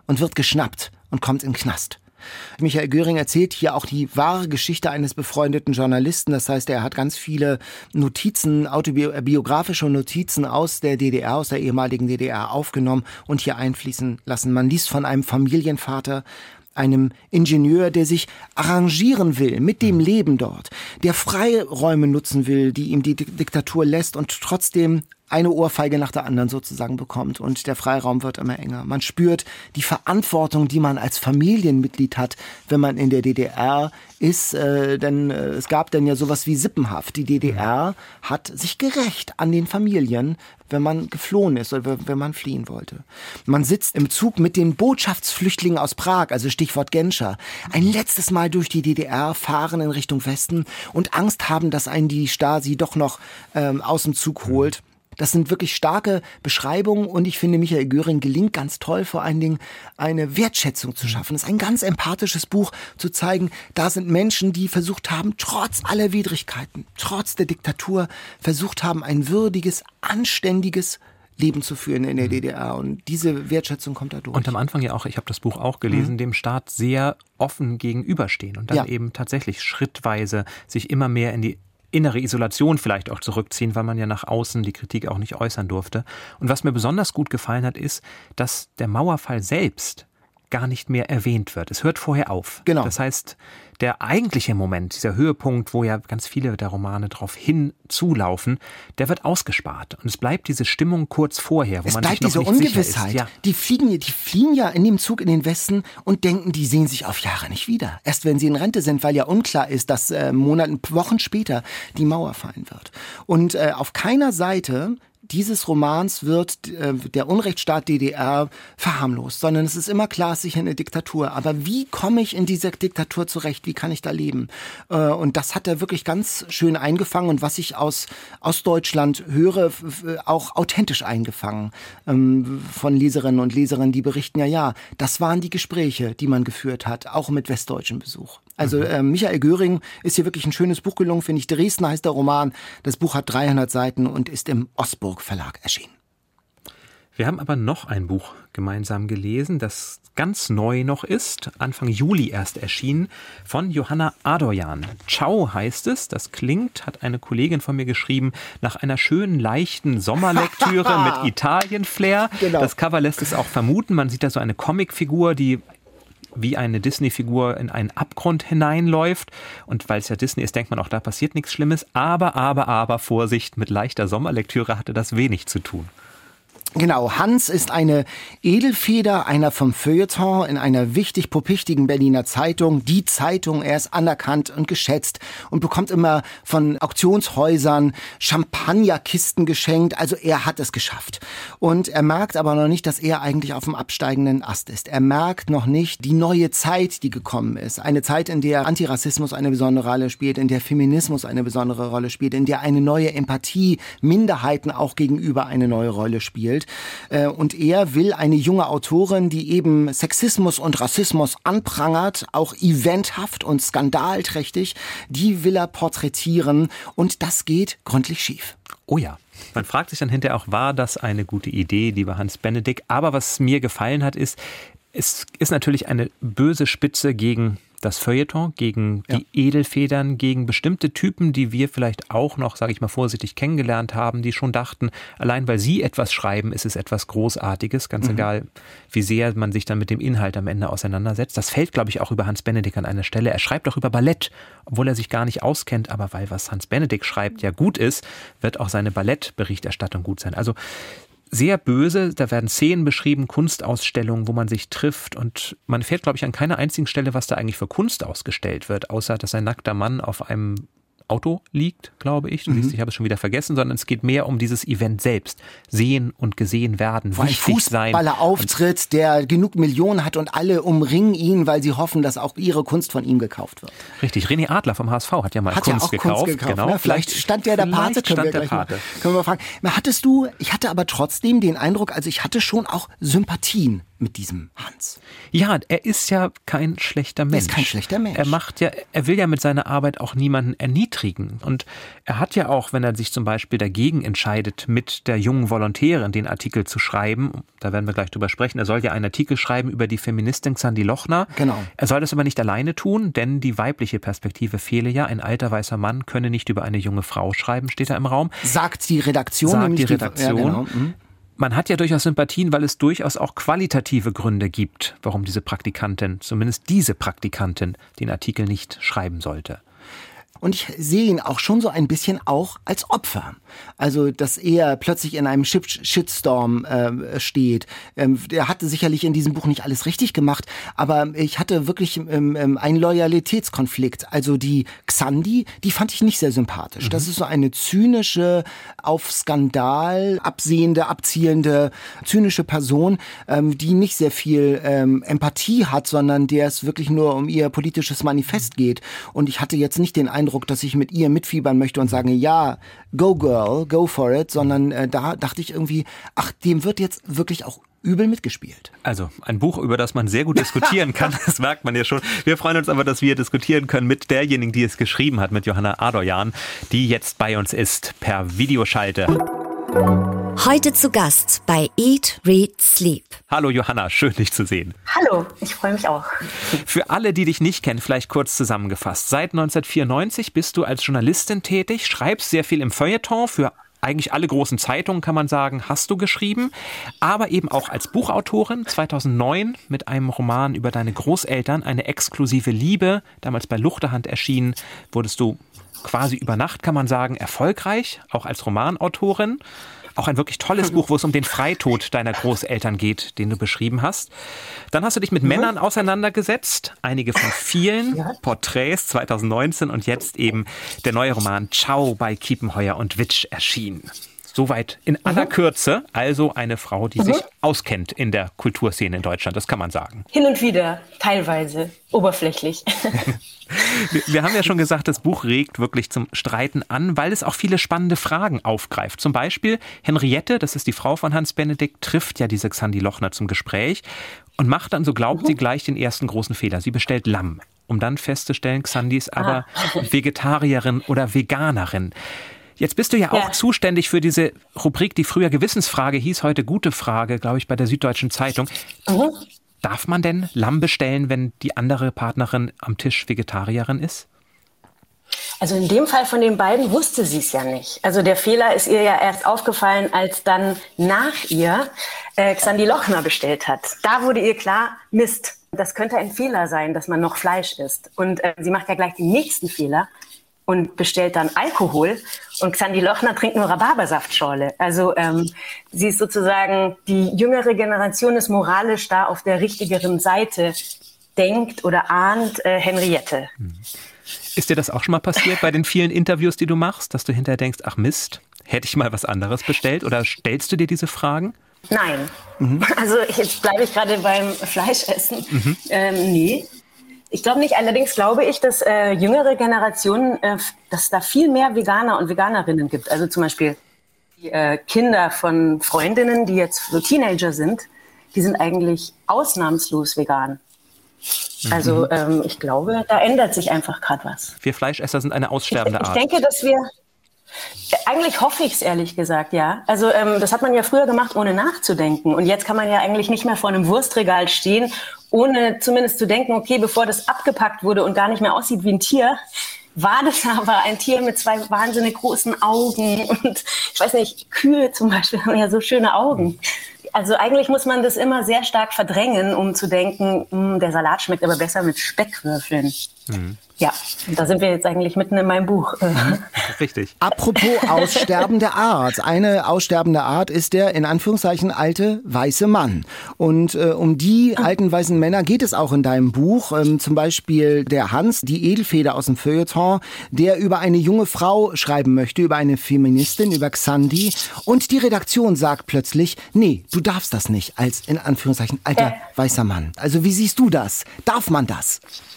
und wird geschnappt und kommt in den Knast. Michael Göring erzählt hier auch die wahre Geschichte eines befreundeten Journalisten. Das heißt, er hat ganz viele Notizen, autobiografische Notizen aus der D D R, aus der ehemaligen D D R aufgenommen und hier einfließen lassen. Man liest von einem Familienvater, einem Ingenieur, der sich arrangieren will mit dem Leben dort, der Freiräume nutzen will, die ihm die Diktatur lässt und trotzdem eine Ohrfeige nach der anderen sozusagen bekommt und der Freiraum wird immer enger. Man spürt die Verantwortung, die man als Familienmitglied hat, wenn man in der D D R ist, äh, denn äh, es gab dann ja sowas wie Sippenhaft. Die D D R hat sich gerächt an den Familien, wenn man geflohen ist oder wenn man fliehen wollte. Man sitzt im Zug mit den Botschaftsflüchtlingen aus Prag, also Stichwort Genscher, ein letztes Mal durch die D D R fahren in Richtung Westen und Angst haben, dass einen die Stasi doch noch ähm, aus dem Zug holt. Das sind wirklich starke Beschreibungen und ich finde, Michael Göring gelingt ganz toll, vor allen Dingen eine Wertschätzung zu schaffen. Es ist ein ganz empathisches Buch, zu zeigen, da sind Menschen, die versucht haben, trotz aller Widrigkeiten, trotz der Diktatur, versucht haben, ein würdiges, anständiges Leben zu führen in der D D R und diese Wertschätzung kommt da durch. Und am Anfang ja auch, ich habe das Buch auch gelesen, mhm. dem Staat sehr offen gegenüberstehen und dann ja. eben tatsächlich schrittweise sich immer mehr in die innere Isolation vielleicht auch zurückziehen, weil man ja nach außen die Kritik auch nicht äußern durfte. Und was mir besonders gut gefallen hat, ist, dass der Mauerfall selbst gar nicht mehr erwähnt wird. Es hört vorher auf. Genau. Das heißt, der eigentliche Moment, dieser Höhepunkt, wo ja ganz viele der Romane drauf hinzulaufen, der wird ausgespart. Und es bleibt diese Stimmung kurz vorher, wo es man sich bleibt noch diese nicht Ungewissheit. sicher ist. Ja. Die fliegen, die fliehen ja in dem Zug in den Westen und denken, die sehen sich auf Jahre nicht wieder. Erst wenn sie in Rente sind, weil ja unklar ist, dass äh, Monate, Wochen später die Mauer fallen wird. Und äh, auf keiner Seite dieses Romans wird äh, der Unrechtsstaat D D R verharmlost, sondern es ist immer klar, sicher eine Diktatur. Aber wie komme ich in dieser Diktatur zurecht? Wie kann ich da leben? Äh, und das hat er wirklich ganz schön eingefangen und was ich aus Ostdeutschland höre, f- auch authentisch eingefangen ähm, von Leserinnen und Lesern, die berichten, ja, ja, das waren die Gespräche, die man geführt hat, auch mit westdeutschem Besuch. Also äh, Michael Göring ist hier wirklich ein schönes Buch gelungen, finde ich. Dresden heißt der Roman. Das Buch hat dreihundert Seiten und ist im Osburg Verlag erschienen. Wir haben aber noch ein Buch gemeinsam gelesen, das ganz neu noch ist, Anfang Juli erst erschienen, von Johanna Adoyan. Ciao heißt es, das klingt, hat eine Kollegin von mir geschrieben, nach einer schönen, leichten Sommerlektüre mit Italien-Flair. Genau. Das Cover lässt es auch vermuten, man sieht da so eine Comicfigur, die wie eine Disney-Figur in einen Abgrund hineinläuft. Und weil es ja Disney ist, denkt man auch, da passiert nichts Schlimmes. Aber, aber, aber, Vorsicht, mit leichter Sommerlektüre hatte das wenig zu tun. Genau, Hans ist eine Edelfeder, einer vom Feuilleton in einer wichtig popichtigen Berliner Zeitung. Die Zeitung, er ist anerkannt und geschätzt und bekommt immer von Auktionshäusern Champagnerkisten geschenkt. Also er hat es geschafft. Und er merkt aber noch nicht, dass er eigentlich auf dem absteigenden Ast ist. Er merkt noch nicht die neue Zeit, die gekommen ist. Eine Zeit, in der Antirassismus eine besondere Rolle spielt, in der Feminismus eine besondere Rolle spielt, in der eine neue Empathie Minderheiten auch gegenüber eine neue Rolle spielt. Und er will eine junge Autorin, die eben Sexismus und Rassismus anprangert, auch eventhaft und skandalträchtig, die will er porträtieren und das geht gründlich schief. Oh ja. Man fragt sich dann hinterher auch, war das eine gute Idee, lieber Hans Benedikt? Aber was mir gefallen hat, ist, es ist natürlich eine böse Spitze gegen das Feuilleton, gegen die ja. Edelfedern, gegen bestimmte Typen, die wir vielleicht auch noch, sage ich mal vorsichtig, kennengelernt haben, die schon dachten, allein weil sie etwas schreiben, ist es etwas Großartiges, ganz mhm. egal, wie sehr man sich dann mit dem Inhalt am Ende auseinandersetzt. Das fällt, glaube ich, auch über Hans Benedikt an einer Stelle. Er schreibt auch über Ballett, obwohl er sich gar nicht auskennt, aber weil was Hans Benedikt schreibt ja gut ist, wird auch seine Ballettberichterstattung gut sein. Also sehr böse, da werden Szenen beschrieben, Kunstausstellungen, wo man sich trifft und man erfährt, glaube ich, an keiner einzigen Stelle, was da eigentlich für Kunst ausgestellt wird, außer dass ein nackter Mann auf einem Auto liegt, glaube ich. Du mhm. siehst, ich habe es schon wieder vergessen, sondern es geht mehr um dieses Event selbst. Sehen und gesehen werden, Wo ein Fußballer auftritt, der genug Millionen hat und alle umringen ihn, weil sie hoffen, dass auch ihre Kunst von ihm gekauft wird. Richtig, René Adler vom H S V hat ja mal hat Kunst, ja auch gekauft. Kunst gekauft. Genau. Ne? Vielleicht stand der der Pate, können wir gleich mal, können wir mal fragen. Hattest du, ich hatte aber trotzdem den Eindruck, also ich hatte schon auch Sympathien mit diesem Hans? Ja, er ist ja kein schlechter Mensch. Er ist kein schlechter Mensch. Er macht ja, er will ja mit seiner Arbeit auch niemanden erniedrigen. Und er hat ja auch, wenn er sich zum Beispiel dagegen entscheidet, mit der jungen Volontärin den Artikel zu schreiben, da werden wir gleich drüber sprechen, er soll ja einen Artikel schreiben über die Feministin Xandi Lochner. Genau. Er soll das aber nicht alleine tun, denn die weibliche Perspektive fehle ja. Ein alter weißer Mann könne nicht über eine junge Frau schreiben, steht da im Raum. Sagt die Redaktion. Sagt die Redaktion. Die, ja, genau. mhm. Man hat ja durchaus Sympathien, weil es durchaus auch qualitative Gründe gibt, warum diese Praktikantin, zumindest diese Praktikantin, den Artikel nicht schreiben sollte. Und ich sehe ihn auch schon so ein bisschen auch als Opfer. Also, dass er plötzlich in einem Shitstorm äh, steht. Ähm, er hatte sicherlich in diesem Buch nicht alles richtig gemacht, aber ich hatte wirklich ähm, einen Loyalitätskonflikt. Also die Xandi, die fand ich nicht sehr sympathisch. Mhm. Das ist so eine zynische, auf Skandal absehende, abzielende, zynische Person, ähm, die nicht sehr viel ähm, Empathie hat, sondern der es wirklich nur um ihr politisches Manifest geht. Und ich hatte jetzt nicht den Eindruck, dass ich mit ihr mitfiebern möchte und sagen, ja, go girl, go for it, sondern äh, da dachte ich irgendwie, ach, dem wird jetzt wirklich auch übel mitgespielt. Also ein Buch, über das man sehr gut diskutieren kann, das merkt man ja schon. Wir freuen uns aber, dass wir diskutieren können mit derjenigen, die es geschrieben hat, mit Johanna Adoyan, die jetzt bei uns ist per Videoschalte. Heute zu Gast bei Eat, Read, Sleep. Hallo Johanna, schön dich zu sehen. Hallo, ich freue mich auch. Für alle, die dich nicht kennen, vielleicht kurz zusammengefasst. Seit neunzehnhundertvierundneunzig bist du als Journalistin tätig, schreibst sehr viel im Feuilleton, für eigentlich alle großen Zeitungen, kann man sagen, hast du geschrieben, aber eben auch als Buchautorin. zweitausendneun mit einem Roman über deine Großeltern, eine exklusive Liebe, damals bei Luchterhand erschienen, wurdest du quasi über Nacht, kann man sagen, erfolgreich, auch als Romanautorin. Auch ein wirklich tolles Buch, wo es um den Freitod deiner Großeltern geht, den du beschrieben hast. Dann hast du dich mit mhm. Männern auseinandergesetzt, einige von vielen, ja. Porträts zweitausendneunzehn und jetzt eben der neue Roman Ciao bei Kiepenheuer und Witsch erschienen. Soweit in aller mhm. Kürze, also eine Frau, die mhm. sich auskennt in der Kulturszene in Deutschland, das kann man sagen. Hin und wieder, teilweise, oberflächlich. wir, wir haben ja schon gesagt, das Buch regt wirklich zum Streiten an, weil es auch viele spannende Fragen aufgreift. Zum Beispiel Henriette, das ist die Frau von Hans Benedikt, trifft ja diese Xandi Lochner zum Gespräch und macht dann, so glaubt mhm. sie, gleich den ersten großen Fehler. Sie bestellt Lamm, um dann festzustellen, Xandi ist aber ah. Vegetarierin oder Veganerin. Jetzt bist du ja auch ja. zuständig für diese Rubrik, die früher Gewissensfrage hieß, heute Gute Frage, glaube ich, bei der Süddeutschen Zeitung. Mhm. Darf man denn Lamm bestellen, wenn die andere Partnerin am Tisch Vegetarierin ist? Also in dem Fall von den beiden wusste sie es ja nicht. Also der Fehler ist ihr ja erst aufgefallen, als dann nach ihr äh, Xandi Lochner bestellt hat. Da wurde ihr klar, Mist, das könnte ein Fehler sein, dass man noch Fleisch isst. Und äh, sie macht ja gleich den nächsten Fehler und bestellt dann Alkohol. Und Xandi Lochner trinkt nur Rhabarbersaftschorle. Also ähm, sie ist sozusagen, die jüngere Generation ist moralisch da auf der richtigeren Seite, denkt oder ahnt äh, Henriette. Ist dir das auch schon mal passiert bei den vielen Interviews, die du machst, dass du hinterher denkst, ach Mist, hätte ich mal was anderes bestellt? Oder stellst du dir diese Fragen? Nein. Mhm. Also jetzt bleibe ich gerade beim Fleischessen. Mhm. Ähm, nee. Ich glaube nicht. Allerdings glaube ich, dass äh, jüngere Generationen, äh, dass da viel mehr Veganer und Veganerinnen gibt. Also zum Beispiel die äh, Kinder von Freundinnen, die jetzt so Teenager sind, die sind eigentlich ausnahmslos vegan. Mhm. Also ähm, ich glaube, da ändert sich einfach gerade was. Wir Fleischesser sind eine aussterbende ich, ich Art. Ich denke, dass wir... Eigentlich hoffe ich es, ehrlich gesagt, ja. Also ähm, das hat man ja früher gemacht, ohne nachzudenken. Und jetzt kann man ja eigentlich nicht mehr vor einem Wurstregal stehen, ohne zumindest zu denken, okay, bevor das abgepackt wurde und gar nicht mehr aussieht wie ein Tier, war das aber ein Tier mit zwei wahnsinnig großen Augen. Und ich weiß nicht, Kühe zum Beispiel haben ja so schöne Augen. Also eigentlich muss man das immer sehr stark verdrängen, um zu denken, der Salat schmeckt aber besser mit Speckwürfeln. Mhm. Ja, da sind wir jetzt eigentlich mitten in meinem Buch. Richtig. Apropos aussterbende Art. Eine aussterbende Art ist der, in Anführungszeichen, alte weiße Mann. Und äh, um die alten weißen Männer geht es auch in deinem Buch. Ähm, zum Beispiel der Hans, die Edelfeder aus dem Feuilleton, der über eine junge Frau schreiben möchte, über eine Feministin, über Xandi. Und die Redaktion sagt plötzlich, nee, du darfst das nicht als, in Anführungszeichen, alter äh. weißer Mann. Also wie siehst du das? Darf man das?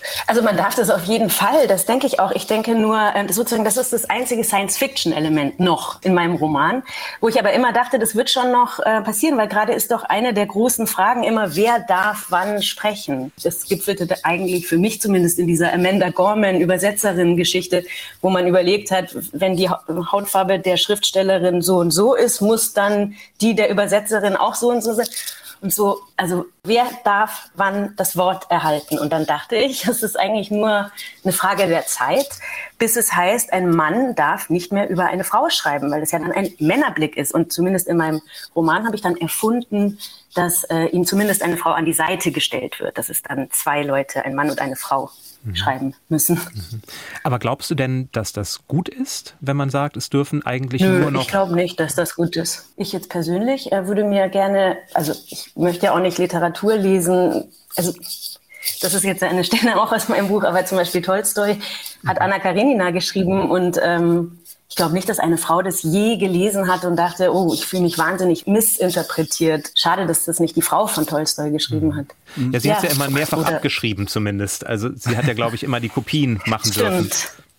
Also man darf das auf jeden Fall, das denke ich auch. Ich denke nur, sozusagen, das ist das einzige Science-Fiction-Element noch in meinem Roman, wo ich aber immer dachte, das wird schon noch äh, passieren, weil gerade ist doch eine der großen Fragen immer, wer darf wann sprechen? Das gipfelte eigentlich für mich zumindest in dieser Amanda Gorman-Übersetzerin-Geschichte, wo man überlegt hat, wenn die Hautfarbe der Schriftstellerin so und so ist, muss dann die der Übersetzerin auch so und so sein. Und so, also wer darf wann das Wort erhalten? Und dann dachte ich, das ist eigentlich nur eine Frage der Zeit, bis es heißt, ein Mann darf nicht mehr über eine Frau schreiben, weil das ja dann ein Männerblick ist. Und zumindest in meinem Roman habe ich dann erfunden, dass äh, ihm zumindest eine Frau an die Seite gestellt wird. Dass es dann zwei Leute, ein Mann und eine Frau, mhm. schreiben müssen. Mhm. Aber glaubst du denn, dass das gut ist, wenn man sagt, es dürfen eigentlich Nö, nur noch... ich glaube nicht, dass das gut ist. Ich jetzt persönlich äh, würde mir gerne, also ich möchte ja auch nicht Literatur lesen, also das ist jetzt eine Stelle auch aus meinem Buch, aber zum Beispiel Tolstoi hat Anna Karenina geschrieben und ähm, ich glaube nicht, dass eine Frau das je gelesen hat und dachte, oh, ich fühle mich wahnsinnig missinterpretiert. Schade, dass das nicht die Frau von Tolstoi geschrieben hat. Ja, sie ja, hat es ja immer mehrfach oder, abgeschrieben zumindest. Also sie hat ja, glaube ich, immer die Kopien machen stimmt. dürfen.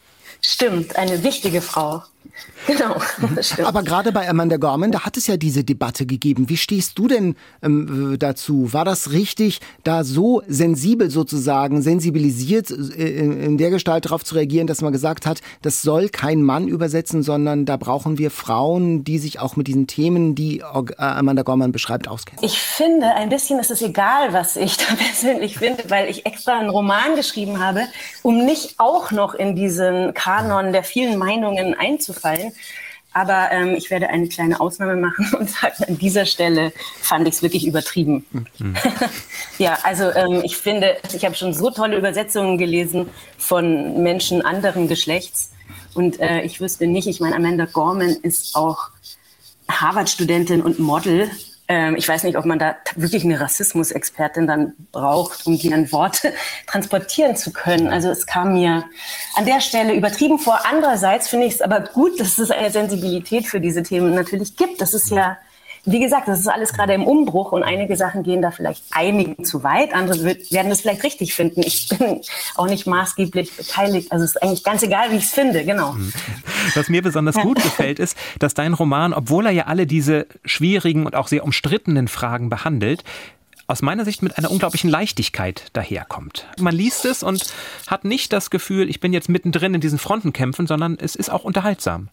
Stimmt, eine wichtige Frau. Genau, das stimmt. Aber gerade bei Amanda Gorman, da hat es ja diese Debatte gegeben. Wie stehst du denn ähm, dazu? War das richtig, da so sensibel sozusagen, sensibilisiert äh, in der Gestalt darauf zu reagieren, dass man gesagt hat, das soll kein Mann übersetzen, sondern da brauchen wir Frauen, die sich auch mit diesen Themen, die äh, Amanda Gorman beschreibt, auskennen? Ich finde, ein bisschen ist es egal, was ich da persönlich finde, weil ich extra einen Roman geschrieben habe, um nicht auch noch in diesen Kanon der vielen Meinungen einzufallen. Aber ähm, ich werde eine kleine Ausnahme machen und sagen, an dieser Stelle fand ich es wirklich übertrieben. Mhm. Ja, also ähm, ich finde, ich habe schon so tolle Übersetzungen gelesen von Menschen anderen Geschlechts. Und äh, ich wüsste nicht, ich meine, Amanda Gorman ist auch Harvard-Studentin und Model. Ähm, ich weiß nicht, ob man da wirklich eine Rassismusexpertin dann braucht, um deren Worte transportieren zu können. Also es kam mir an der Stelle übertrieben vor. Andererseits finde ich es aber gut, dass es eine Sensibilität für diese Themen natürlich gibt. Das ist ja, wie gesagt, das ist alles gerade im Umbruch und einige Sachen gehen da vielleicht einigen zu weit. Andere wird, werden es vielleicht richtig finden. Ich bin auch nicht maßgeblich beteiligt. Also es ist eigentlich ganz egal, wie ich es finde, genau. Was mir besonders gut gefällt, ist, dass dein Roman, obwohl er ja alle diese schwierigen und auch sehr umstrittenen Fragen behandelt, aus meiner Sicht mit einer unglaublichen Leichtigkeit daherkommt. Man liest es und hat nicht das Gefühl, ich bin jetzt mittendrin in diesen Frontenkämpfen, sondern es ist auch unterhaltsam.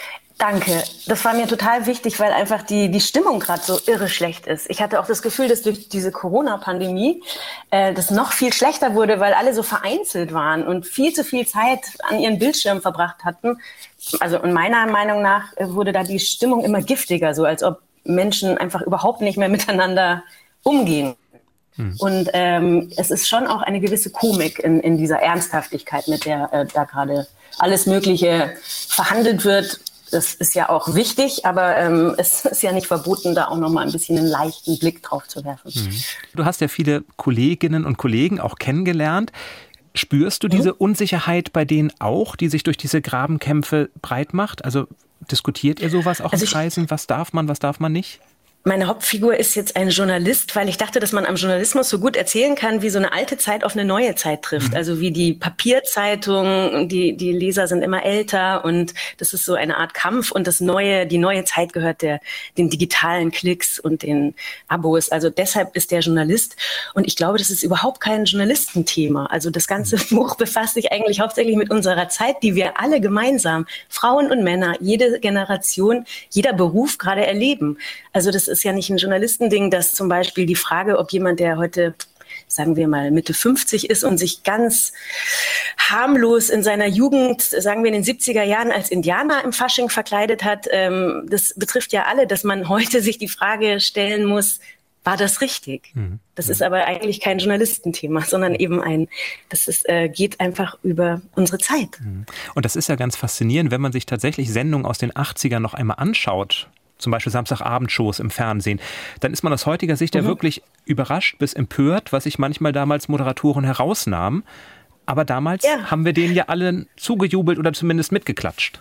Danke. Das war mir total wichtig, weil einfach die, die Stimmung gerade so irre schlecht ist. Ich hatte auch das Gefühl, dass durch diese Corona-Pandemie äh, das noch viel schlechter wurde, weil alle so vereinzelt waren und viel zu viel Zeit an ihren Bildschirmen verbracht hatten. Also in meiner Meinung nach wurde da die Stimmung immer giftiger, so als ob Menschen einfach überhaupt nicht mehr miteinander umgehen. Hm. Und ähm, es ist schon auch eine gewisse Komik in, in dieser Ernsthaftigkeit, mit der äh, da gerade alles Mögliche verhandelt wird. Das ist ja auch wichtig, aber ähm, es ist ja nicht verboten, da auch noch mal ein bisschen einen leichten Blick drauf zu werfen. Mhm. Du hast ja viele Kolleginnen und Kollegen auch kennengelernt. Spürst du diese mhm. Unsicherheit bei denen auch, die sich durch diese Grabenkämpfe breit macht? Also diskutiert ihr sowas auch also in Kreisen? Was darf man, was darf man nicht? Meine Hauptfigur ist jetzt ein Journalist, weil ich dachte, dass man am Journalismus so gut erzählen kann, wie so eine alte Zeit auf eine neue Zeit trifft. Also wie die Papierzeitung, die, die Leser sind immer älter und das ist so eine Art Kampf und das neue, die neue Zeit gehört der, den digitalen Klicks und den Abos. Also deshalb ist der Journalist und ich glaube, das ist überhaupt kein Journalistenthema. Also das ganze Buch befasst sich eigentlich hauptsächlich mit unserer Zeit, die wir alle gemeinsam, Frauen und Männer, jede Generation, jeder Beruf gerade erleben. Also das ist ja nicht ein Journalistending, dass zum Beispiel die Frage, ob jemand, der heute, sagen wir mal, Mitte fünfzig ist und sich ganz harmlos in seiner Jugend, sagen wir in den siebziger Jahren als Indianer im Fasching verkleidet hat, ähm, das betrifft ja alle, dass man heute sich die Frage stellen muss, war das richtig? Mhm. Das ist aber eigentlich kein Journalistenthema, sondern eben ein, das ist, äh, geht einfach über unsere Zeit. Und das ist ja ganz faszinierend, wenn man sich tatsächlich Sendungen aus den achtzigern noch einmal anschaut, zum Beispiel Samstagabendshows im Fernsehen, dann ist man aus heutiger Sicht mhm. ja wirklich überrascht bis empört, was sich manchmal damals Moderatoren herausnahmen. Aber damals ja. haben wir denen ja alle zugejubelt oder zumindest mitgeklatscht.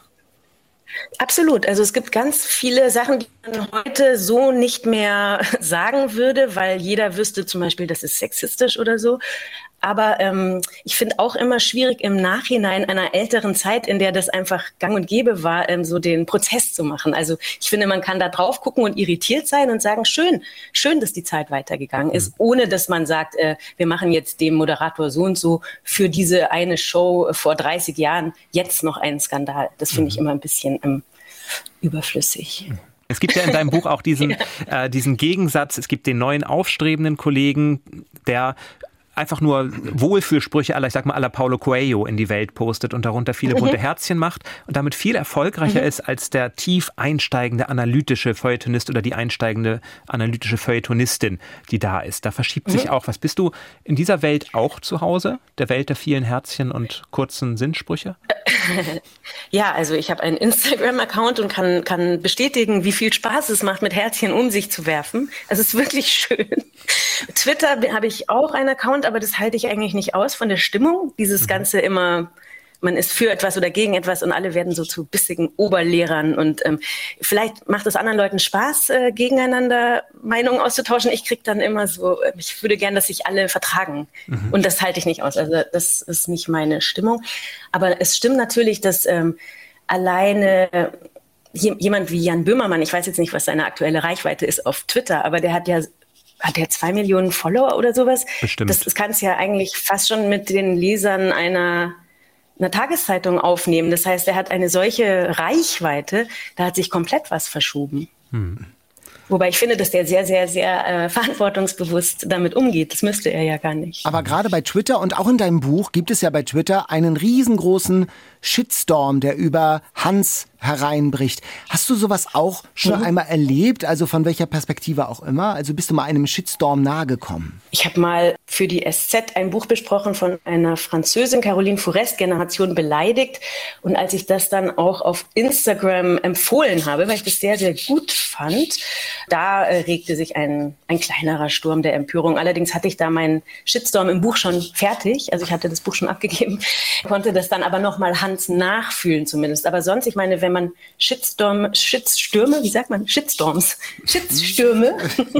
Absolut. Also es gibt ganz viele Sachen, die man heute so nicht mehr sagen würde, weil jeder wüsste zum Beispiel, das ist sexistisch oder so. Aber ähm, ich finde auch immer schwierig im Nachhinein einer älteren Zeit, in der das einfach gang und gäbe war, ähm, so den Prozess zu machen. Also ich finde, man kann da drauf gucken und irritiert sein und sagen, schön, schön, dass die Zeit weitergegangen ist, ohne dass man sagt, äh, wir machen jetzt dem Moderator so und so für diese eine Show vor dreißig Jahren jetzt noch einen Skandal. Das finde ich immer ein bisschen ähm, überflüssig. Es gibt ja in deinem Buch auch diesen, ja. äh, diesen Gegensatz. Es gibt den neuen aufstrebenden Kollegen, der einfach nur Wohlfühlsprüche aller, ich sag mal, aller Paulo Coelho in die Welt postet und darunter viele bunte mhm. Herzchen macht und damit viel erfolgreicher mhm. ist als der tief einsteigende analytische Feuilletonist oder die einsteigende analytische Feuilletonistin, die da ist. Da verschiebt mhm. sich auch was. Bist du in dieser Welt auch zu Hause? Der Welt der vielen Herzchen und kurzen Sinnsprüche? Ja, also ich habe einen Instagram-Account und kann, kann bestätigen, wie viel Spaß es macht, mit Herzchen um sich zu werfen. Es ist wirklich schön. Twitter habe ich auch einen Account, aber das halte ich eigentlich nicht aus von der Stimmung. Dieses Ganze immer, man ist für etwas oder gegen etwas und alle werden so zu bissigen Oberlehrern. Und ähm, vielleicht macht es anderen Leuten Spaß, äh, gegeneinander Meinungen auszutauschen. Ich kriege dann immer so, äh, ich würde gern, dass sich alle vertragen. Mhm. Und das halte ich nicht aus. Also das ist nicht meine Stimmung. Aber es stimmt natürlich, dass ähm, alleine äh, jemand wie Jan Böhmermann, ich weiß jetzt nicht, was seine aktuelle Reichweite ist auf Twitter, aber der hat ja Hat der zwei Millionen Follower oder sowas? Bestimmt. Das, das kannst du ja eigentlich fast schon mit den Lesern einer, einer Tageszeitung aufnehmen. Das heißt, er hat eine solche Reichweite, da hat sich komplett was verschoben. Hm. Wobei ich finde, dass der sehr, sehr, sehr äh, verantwortungsbewusst damit umgeht. Das müsste er ja gar nicht. Aber gerade bei Twitter und auch in deinem Buch gibt es ja bei Twitter einen riesengroßen Shitstorm, der über Hans hereinbricht. Hast du sowas auch schon mhm. einmal erlebt? Also von welcher Perspektive auch immer? Also bist du mal einem Shitstorm nahegekommen? Ich habe mal für die S Z ein Buch besprochen von einer Französin, Caroline Fourest, Generation beleidigt. Und als ich das dann auch auf Instagram empfohlen habe, weil ich das sehr, sehr gut fand, da äh, regte sich ein, ein kleinerer Sturm der Empörung. Allerdings hatte ich da meinen Shitstorm im Buch schon fertig. Also ich hatte das Buch schon abgegeben, konnte das dann aber nochmal Hans nachfühlen zumindest. Aber sonst, ich meine, wenn man Shitstorm, Shitstürme, wie sagt man? Shitstorms, Shitstürme,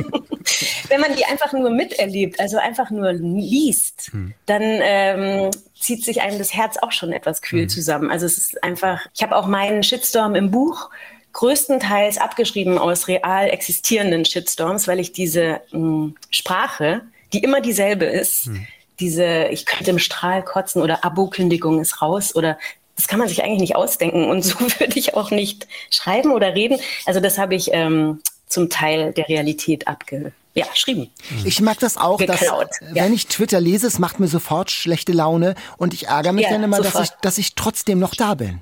wenn man die einfach nur miterlebt, also einfach nur liest, hm. dann ähm, zieht sich einem das Herz auch schon etwas kühl hm. zusammen. Also es ist einfach, ich habe auch meinen Shitstorm im Buch größtenteils abgeschrieben aus real existierenden Shitstorms, weil ich diese mh, Sprache, die immer dieselbe ist, hm. diese, ich könnte im Strahl kotzen oder Abo-Kündigung ist raus oder das kann man sich eigentlich nicht ausdenken und so würde ich auch nicht schreiben oder reden. Also das habe ich ähm, zum Teil der Realität abge... Ja, geschrieben. Ich mag das auch, Geklaut, dass, ja. wenn ich Twitter lese, es macht mir sofort schlechte Laune und ich ärgere mich ja, dann immer, dass sofort. ich, dass ich trotzdem noch da bin.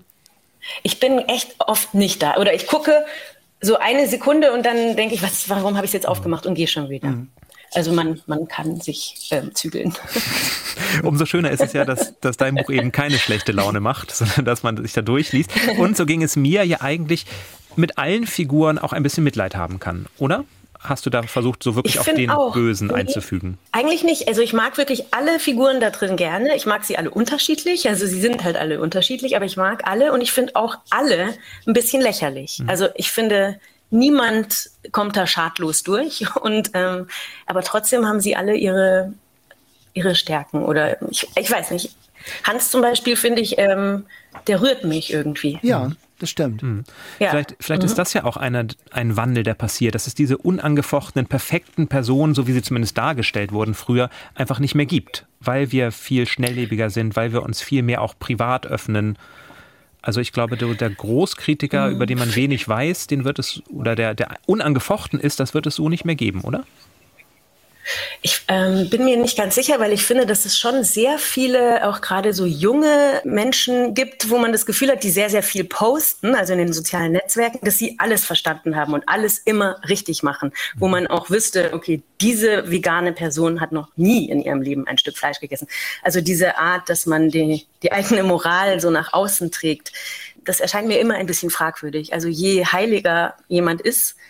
Ich bin echt oft nicht da. Oder ich gucke so eine Sekunde und dann denke ich, was, warum habe ich es jetzt aufgemacht und gehe schon wieder. Mhm. Also man, man kann sich ähm, zügeln. Umso schöner ist es ja, dass, dass dein Buch eben keine schlechte Laune macht, sondern dass man sich da durchliest. Und so ging es mir ja eigentlich mit allen Figuren auch ein bisschen Mitleid haben kann, oder? Hast du da versucht, so wirklich auf den auch. Bösen einzufügen? Eigentlich nicht. Also ich mag wirklich alle Figuren da drin gerne. Ich mag sie alle unterschiedlich. Also sie sind halt alle unterschiedlich, aber ich mag alle und ich finde auch alle ein bisschen lächerlich. Mhm. Also ich finde, niemand kommt da schadlos durch. Und ähm, aber trotzdem haben sie alle ihre, ihre Stärken. Oder ich, ich weiß nicht. Hans zum Beispiel, finde ich, ähm, der rührt mich irgendwie. Ja. Das stimmt. Mhm. Ja. Vielleicht, vielleicht mhm. ist das ja auch einer, ein Wandel, der passiert, dass es diese unangefochtenen, perfekten Personen, so wie sie zumindest dargestellt wurden früher, einfach nicht mehr gibt, weil wir viel schnelllebiger sind, weil wir uns viel mehr auch privat öffnen. Also ich glaube, der Großkritiker, mhm. über den man wenig weiß, den wird es, oder der, der unangefochten ist, das wird es so nicht mehr geben, oder? Ich ähm, bin mir nicht ganz sicher, weil ich finde, dass es schon sehr viele, auch gerade so junge Menschen gibt, wo man das Gefühl hat, die sehr, sehr viel posten, also in den sozialen Netzwerken, dass sie alles verstanden haben und alles immer richtig machen. Wo man auch wüsste, okay, diese vegane Person hat noch nie in ihrem Leben ein Stück Fleisch gegessen. Also diese Art, dass man die, die eigene Moral so nach außen trägt, das erscheint mir immer ein bisschen fragwürdig. Also je heiliger jemand ist,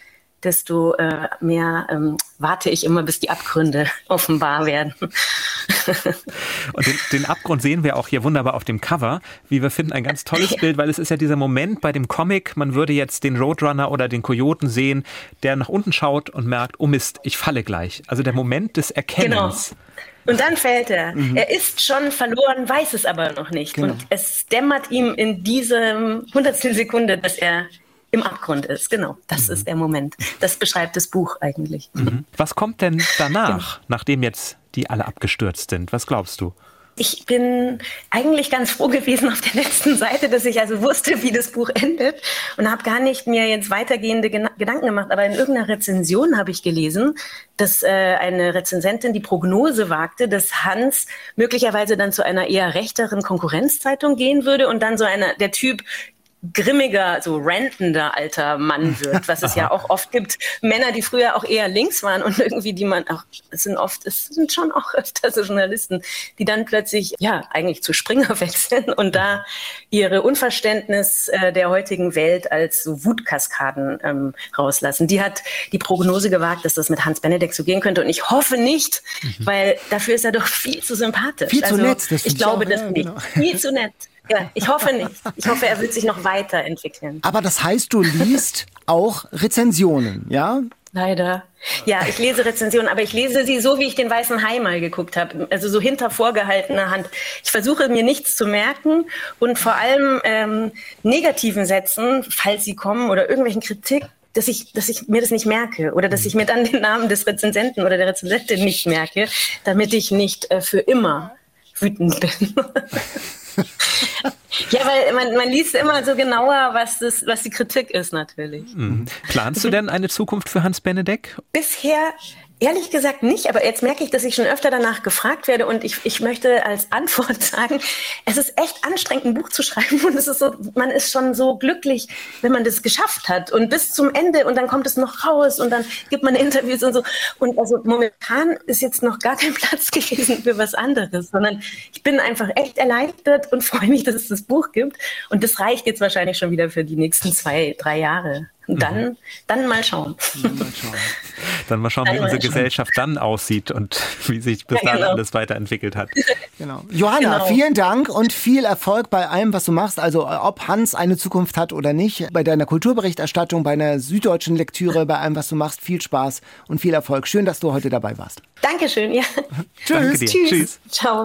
desto äh, mehr ähm, warte ich immer, bis die Abgründe offenbar werden. Und den, den Abgrund sehen wir auch hier wunderbar auf dem Cover, wie wir finden, ein ganz tolles Bild, weil es ist ja dieser Moment bei dem Comic, man würde jetzt den Roadrunner oder den Kojoten sehen, der nach unten schaut und merkt, oh Mist, ich falle gleich. Also der Moment des Erkennens. Genau. Und dann fällt er. Mhm. Er ist schon verloren, weiß es aber noch nicht. Genau. Und es dämmert ihm in diesem Hundertstel Sekunde, dass er im Abgrund ist. Genau, das mhm. ist der Moment. Das beschreibt das Buch eigentlich. Mhm. Was kommt denn danach, genau. nachdem jetzt die alle abgestürzt sind? Was glaubst du? Ich bin eigentlich ganz froh gewesen auf der letzten Seite, dass ich also wusste, wie das Buch endet und habe gar nicht mir jetzt weitergehende Gen- Gedanken gemacht. Aber in irgendeiner Rezension habe ich gelesen, dass äh, eine Rezensentin die Prognose wagte, dass Hans möglicherweise dann zu einer eher rechteren Konkurrenzzeitung gehen würde und dann so einer der Typ grimmiger, so rantender alter Mann wird, was es ja auch oft gibt. Männer, die früher auch eher links waren und irgendwie die man auch, es sind oft, es sind schon auch öfter so Journalisten, die dann plötzlich, ja, eigentlich zu Springer wechseln und da ihre Unverständnis äh, der heutigen Welt als so Wutkaskaden ähm, rauslassen. Die hat die Prognose gewagt, dass das mit Hans Benedek so gehen könnte und ich hoffe nicht, mhm. weil dafür ist er doch viel zu sympathisch. Viel zu also, nett. Das ich glaube auch, das ja, nicht. Genau. Viel zu nett. Ja, ich hoffe nicht. Ich hoffe, er wird sich noch weiterentwickeln. Aber das heißt, du liest auch Rezensionen, ja? Leider. Ja, ich lese Rezensionen, aber ich lese sie so, wie ich den Weißen Hai mal geguckt habe. Also so hinter vorgehaltener Hand. Ich versuche mir nichts zu merken und vor allem ähm, negativen Sätzen, falls sie kommen, oder irgendwelchen Kritik, dass ich, dass ich mir das nicht merke oder dass ich mir dann den Namen des Rezensenten oder der Rezensentin nicht merke, damit ich nicht äh, für immer wütend bin. Ja, weil man, man liest immer so genauer, was, das, was die Kritik ist natürlich. Mhm. Planst du denn eine Zukunft für Hans Benedek? Bisher ehrlich gesagt nicht, aber jetzt merke ich, dass ich schon öfter danach gefragt werde und ich, ich möchte als Antwort sagen, es ist echt anstrengend, ein Buch zu schreiben und es ist so, man ist schon so glücklich, wenn man das geschafft hat und bis zum Ende und dann kommt es noch raus und dann gibt man Interviews und so und also momentan ist jetzt noch gar kein Platz gewesen für was anderes, sondern ich bin einfach echt erleichtert und freue mich, dass es das Buch gibt und das reicht jetzt wahrscheinlich schon wieder für die nächsten zwei, drei Jahre. Und dann, mhm. dann mal schauen. Dann mal schauen, dann mal schauen dann wie mal unsere schauen. Gesellschaft dann aussieht und wie sich bis ja, genau. dann alles weiterentwickelt hat. Genau. Johanna, genau. vielen Dank und viel Erfolg bei allem, was du machst. Also ob Hans eine Zukunft hat oder nicht, bei deiner Kulturberichterstattung, bei einer süddeutschen Lektüre, bei allem, was du machst. Viel Spaß und viel Erfolg. Schön, dass du heute dabei warst. Dankeschön, ja. Tschüss. Tschüss. Tschüss. Ciao.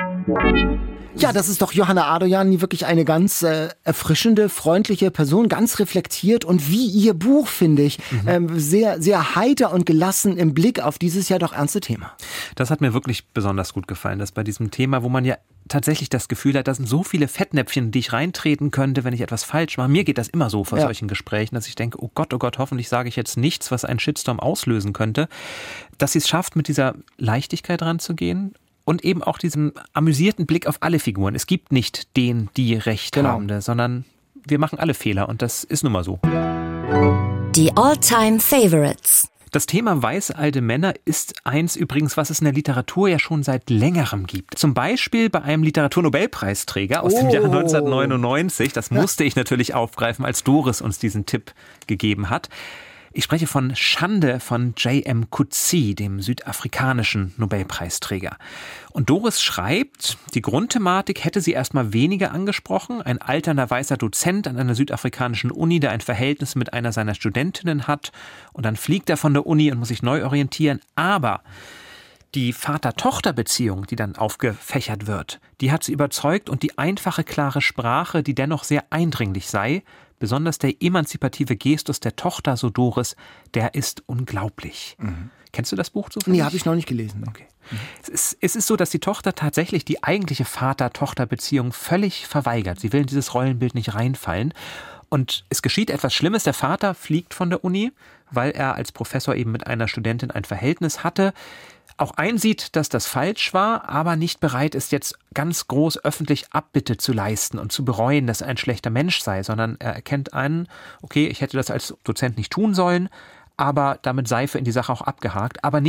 Ja, das ist doch Johanna Adoyan, wirklich eine ganz äh, erfrischende, freundliche Person, ganz reflektiert und wie ihr Buch, finde ich, mhm. ähm, sehr, sehr heiter und gelassen im Blick auf dieses ja doch ernste Thema. Das hat mir wirklich besonders gut gefallen, dass bei diesem Thema, wo man ja tatsächlich das Gefühl hat, da sind so viele Fettnäpfchen, in die ich reintreten könnte, wenn ich etwas falsch mache. Mir geht das immer so vor ja. solchen Gesprächen, dass ich denke, oh Gott, oh Gott, hoffentlich sage ich jetzt nichts, was einen Shitstorm auslösen könnte. Dass sie es schafft, mit dieser Leichtigkeit ranzugehen. Und eben auch diesem amüsierten Blick auf alle Figuren. Es gibt nicht den, die Recht genau. haben, sondern wir machen alle Fehler und das ist nun mal so. Die All-Time-Favorites. Das Thema weiße alte Männer ist eins übrigens, was es in der Literatur ja schon seit längerem gibt. Zum Beispiel bei einem Literaturnobelpreisträger aus oh. dem Jahr neunzehnhundertneunundneunzig. Das musste ich natürlich aufgreifen, als Doris uns diesen Tipp gegeben hat. Ich spreche von Schande von J M Coetzee, dem südafrikanischen Nobelpreisträger. Und Doris schreibt, die Grundthematik hätte sie erstmal weniger angesprochen. Ein alternder weißer Dozent an einer südafrikanischen Uni, der ein Verhältnis mit einer seiner Studentinnen hat. Und dann fliegt er von der Uni und muss sich neu orientieren. Aber die Vater-Tochter-Beziehung, die dann aufgefächert wird, die hat sie überzeugt und die einfache, klare Sprache, die dennoch sehr eindringlich sei, besonders der emanzipative Gestus der Tochter, so Doris, der ist unglaublich. Mhm. Kennst du das Buch zufällig? Nee, habe ich noch nicht gelesen. Okay. Mhm. Es ist, es ist so, dass die Tochter tatsächlich die eigentliche Vater-Tochter-Beziehung völlig verweigert. Sie will in dieses Rollenbild nicht reinfallen. Und es geschieht etwas Schlimmes. Der Vater fliegt von der Uni, weil er als Professor eben mit einer Studentin ein Verhältnis hatte. Auch einsieht, dass das falsch war, aber nicht bereit ist, jetzt ganz groß öffentlich Abbitte zu leisten und zu bereuen, dass er ein schlechter Mensch sei, sondern er erkennt an, okay, ich hätte das als Dozent nicht tun sollen, aber damit sei für ihn die Sache auch abgehakt, aber nicht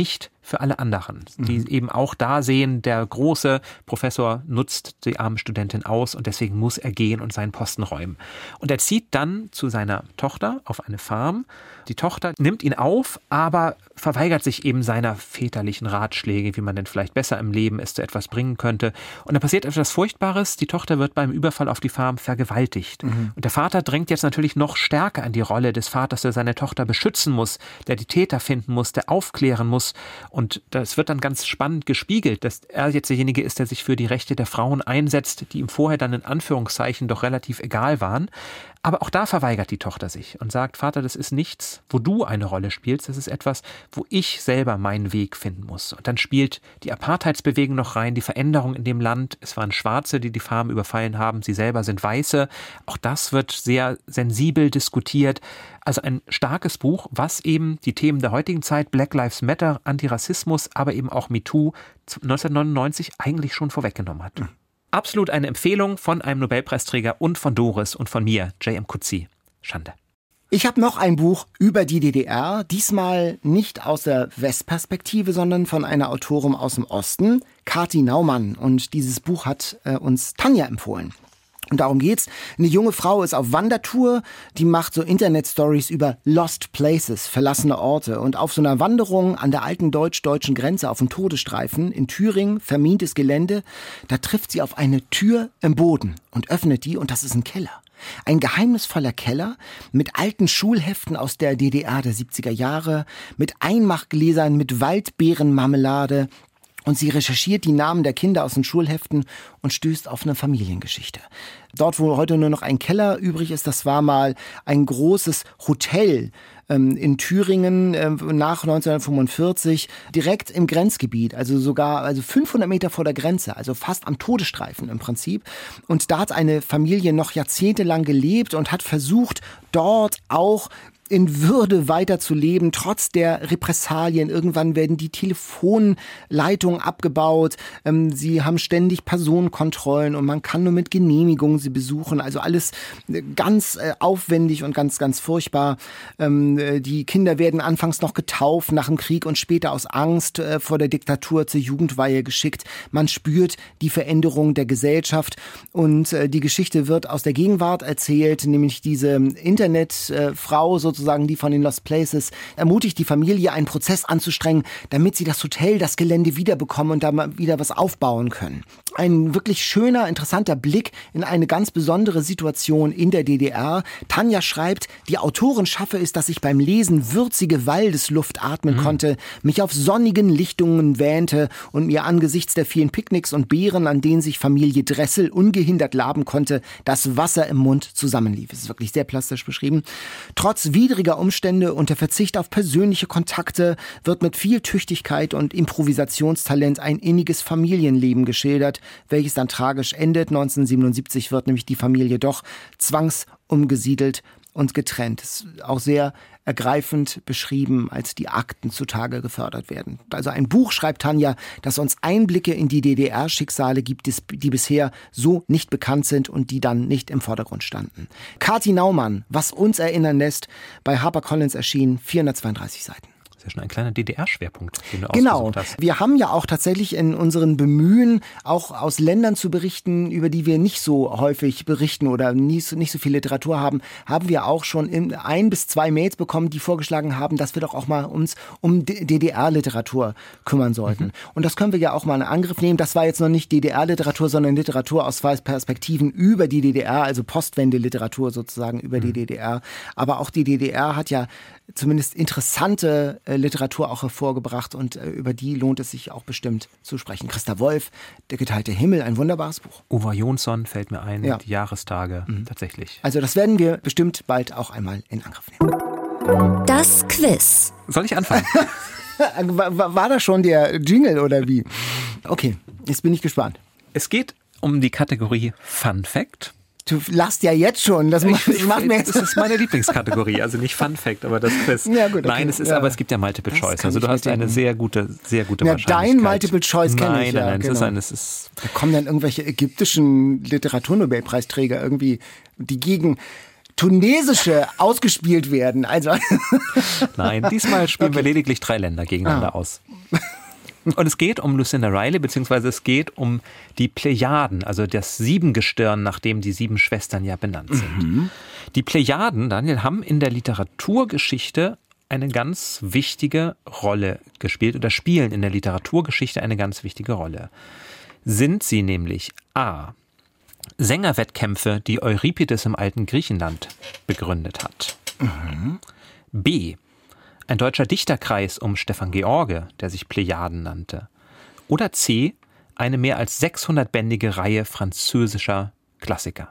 für alle anderen, die mhm. eben auch da sehen, der große Professor nutzt die arme Studentin aus und deswegen muss er gehen und seinen Posten räumen. Und er zieht dann zu seiner Tochter auf eine Farm. Die Tochter nimmt ihn auf, aber verweigert sich eben seiner väterlichen Ratschläge, wie man denn vielleicht besser im Leben es zu etwas bringen könnte. Und da passiert etwas Furchtbares. Die Tochter wird beim Überfall auf die Farm vergewaltigt. Mhm. Und der Vater drängt jetzt natürlich noch stärker an die Rolle des Vaters, der seine Tochter beschützen muss, der die Täter finden muss, der aufklären muss. Und das wird dann ganz spannend gespiegelt, dass er jetzt derjenige ist, der sich für die Rechte der Frauen einsetzt, die ihm vorher dann in Anführungszeichen doch relativ egal waren. Aber auch da verweigert die Tochter sich und sagt, Vater, das ist nichts, wo du eine Rolle spielst, das ist etwas, wo ich selber meinen Weg finden muss. Und dann spielt die Apartheidsbewegung noch rein, die Veränderung in dem Land. Es waren Schwarze, die die Farm überfallen haben, sie selber sind Weiße. Auch das wird sehr sensibel diskutiert. Also ein starkes Buch, was eben die Themen der heutigen Zeit, Black Lives Matter, Antirassismus, aber eben auch MeToo neunzehnhundertneunundneunzig eigentlich schon vorweggenommen hat. Mhm. Absolut eine Empfehlung von einem Nobelpreisträger und von Doris und von mir, J M Coetzee. Schande. Ich habe noch ein Buch über die D D R, diesmal nicht aus der Westperspektive, sondern von einer Autorin aus dem Osten, Kati Naumann. Und dieses Buch hat äh, uns Tanja empfohlen. Und darum geht's. Eine junge Frau ist auf Wandertour, die macht so Internet-Stories über Lost Places, verlassene Orte. Und auf so einer Wanderung an der alten deutsch-deutschen Grenze auf dem Todesstreifen in Thüringen, vermintes Gelände, da trifft sie auf eine Tür im Boden und öffnet die und das ist ein Keller. Ein geheimnisvoller Keller mit alten Schulheften aus der D D R der siebziger Jahre, mit Einmachgläsern, mit Waldbeerenmarmelade. Und sie recherchiert die Namen der Kinder aus den Schulheften und stößt auf eine Familiengeschichte. Dort, wo heute nur noch ein Keller übrig ist, das war mal ein großes Hotel ähm, in Thüringen äh, nach neunzehnhundertfünfundvierzig, direkt im Grenzgebiet, also sogar also fünfhundert Meter vor der Grenze, also fast am Todesstreifen im Prinzip. Und da hat eine Familie noch jahrzehntelang gelebt und hat versucht, dort auch in Würde weiterzuleben, trotz der Repressalien. Irgendwann werden die Telefonleitungen abgebaut. Ähm, sie haben ständig Personenkontrollen und man kann nur mit Genehmigung sie besuchen. Also alles ganz äh, aufwendig und ganz, ganz furchtbar. Ähm, äh, die Kinder werden anfangs noch getauft nach dem Krieg und später aus Angst äh, vor der Diktatur zur Jugendweihe geschickt. Man spürt die Veränderung der Gesellschaft und äh, die Geschichte wird aus der Gegenwart erzählt, nämlich diese Internetfrau, äh, sozusagen, die von den Lost Places, ermutigt die Familie, einen Prozess anzustrengen, damit sie das Hotel, das Gelände wiederbekommen und da mal wieder was aufbauen können. Ein wirklich schöner, interessanter Blick in eine ganz besondere Situation in der D D R. Tanja schreibt, die Autorin schaffe es, dass ich beim Lesen würzige Waldesluft atmen mhm. konnte, mich auf sonnigen Lichtungen wähnte und mir angesichts der vielen Picknicks und Beeren, an denen sich Familie Dressel ungehindert laben konnte, das Wasser im Mund zusammenlief. Es ist wirklich sehr plastisch beschrieben. Trotz widriger Umstände und der Verzicht auf persönliche Kontakte wird mit viel Tüchtigkeit und Improvisationstalent ein inniges Familienleben geschildert, welches dann tragisch endet. neunzehnhundertsiebenundsiebzig wird nämlich die Familie doch zwangsumgesiedelt und getrennt. Das ist auch sehr ergreifend beschrieben, als die Akten zutage gefördert werden. Also ein Buch, schreibt Tanja, das uns Einblicke in die D D R-Schicksale gibt, die bisher so nicht bekannt sind und die dann nicht im Vordergrund standen. Kati Naumann, was uns erinnern lässt, bei HarperCollins erschienen, vierhundertzweiunddreißig Seiten. Ja schon ein kleiner D D R-Schwerpunkt, den du genau. ausgesucht hast. Wir haben ja auch tatsächlich in unseren Bemühen, auch aus Ländern zu berichten, über die wir nicht so häufig berichten oder nicht so, nicht so viel Literatur haben, haben wir auch schon in ein bis zwei Mails bekommen, die vorgeschlagen haben, dass wir doch auch mal uns um D D R-Literatur kümmern sollten. Mhm. Und das können wir ja auch mal in Angriff nehmen. Das war jetzt noch nicht D D R-Literatur, sondern Literatur aus zwei Perspektiven über die D D R, also Postwende-Literatur sozusagen über mhm. die D D R. Aber auch die D D R hat ja zumindest interessante äh, Literatur auch hervorgebracht und äh, über die lohnt es sich auch bestimmt zu sprechen. Christa Wolf, Der geteilte Himmel, ein wunderbares Buch. Uwe Jonsson fällt mir ein, ja. die Jahrestage, mhm. tatsächlich. Also das werden wir bestimmt bald auch einmal in Angriff nehmen. Das Quiz. Soll ich anfangen? war, war das schon der Jingle oder wie? Okay, jetzt bin ich gespannt. Es geht um die Kategorie Fun Fact. Du lachst ja jetzt schon. Das macht, das macht mir jetzt. Das ist meine Lieblingskategorie. Also nicht Fun Fact, aber das Quiz. Ja, gut, okay. Nein, es ist, ja. aber es gibt ja Multiple das Choice. Also du hast eine sehr gute, sehr gute ja, Wahrscheinlichkeit. Dein Multiple Choice kenne ich. Nein, nein, ja, nein. genau. Es ist ein, es ist da kommen dann irgendwelche ägyptischen Literaturnobelpreisträger irgendwie, die gegen tunesische ausgespielt werden. Also nein, diesmal spielen okay. wir lediglich drei Länder gegeneinander ah. aus. Und es geht um Lucinda Riley, beziehungsweise es geht um die Plejaden, also das Siebengestirn, nach dem die sieben Schwestern ja benannt sind. Mhm. Die Plejaden, Daniel, haben in der Literaturgeschichte eine ganz wichtige Rolle gespielt oder spielen in der Literaturgeschichte eine ganz wichtige Rolle. Sind sie nämlich A. Sängerwettkämpfe, die Euripides im alten Griechenland begründet hat. Mhm. B. Ein deutscher Dichterkreis um Stefan George, der sich Plejaden nannte. Oder C. Eine mehr als sechshundertbändige Reihe französischer Klassiker.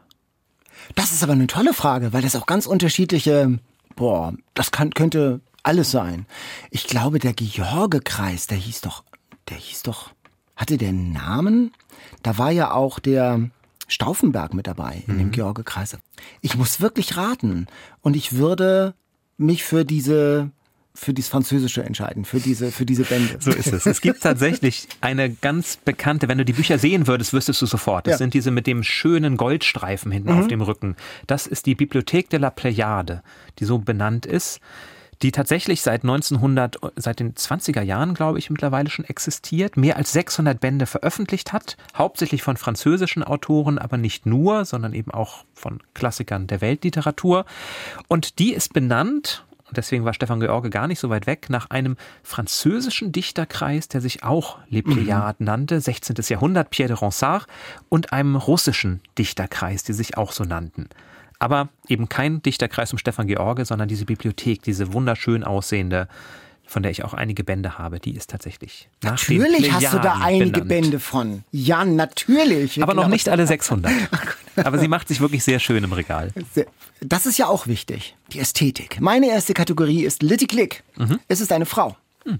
Das ist aber eine tolle Frage, weil das auch ganz unterschiedliche, boah, das kann, könnte alles sein. Ich glaube, der George-Kreis, der hieß doch, der hieß doch, hatte der einen Namen? Da war ja auch der Stauffenberg mit dabei in mhm. dem George-Kreis. Ich muss wirklich raten und ich würde mich für diese für dieses Französische entscheiden, für diese, für diese Bände. So ist es. Es gibt tatsächlich eine ganz bekannte, wenn du die Bücher sehen würdest, wüsstest du sofort. Das ja. sind diese mit dem schönen Goldstreifen hinten mhm. auf dem Rücken. Das ist die Bibliothèque de la Pléiade, die so benannt ist, die tatsächlich seit neunzehnhundert, seit den zwanziger Jahren, glaube ich, mittlerweile schon existiert, mehr als sechshundert Bände veröffentlicht hat, hauptsächlich von französischen Autoren, aber nicht nur, sondern eben auch von Klassikern der Weltliteratur. Und die ist benannt, und deswegen war Stefan George gar nicht so weit weg, nach einem französischen Dichterkreis, der sich auch Les Pléiades mhm. nannte, sechzehntes Jahrhundert, Pierre de Ronsard, und einem russischen Dichterkreis, die sich auch so nannten. Aber eben kein Dichterkreis um Stefan George, sondern diese Bibliothek, diese wunderschön aussehende, von der ich auch einige Bände habe, die ist tatsächlich nach Natürlich hast du da einige benannt. Bände von. Ja, natürlich. Aber noch nicht alle sechshundert. Aber sie macht sich wirklich sehr schön im Regal. Das ist ja auch wichtig, die Ästhetik. Meine erste Kategorie ist Litty Click. Mhm. Es ist eine Frau. Mhm.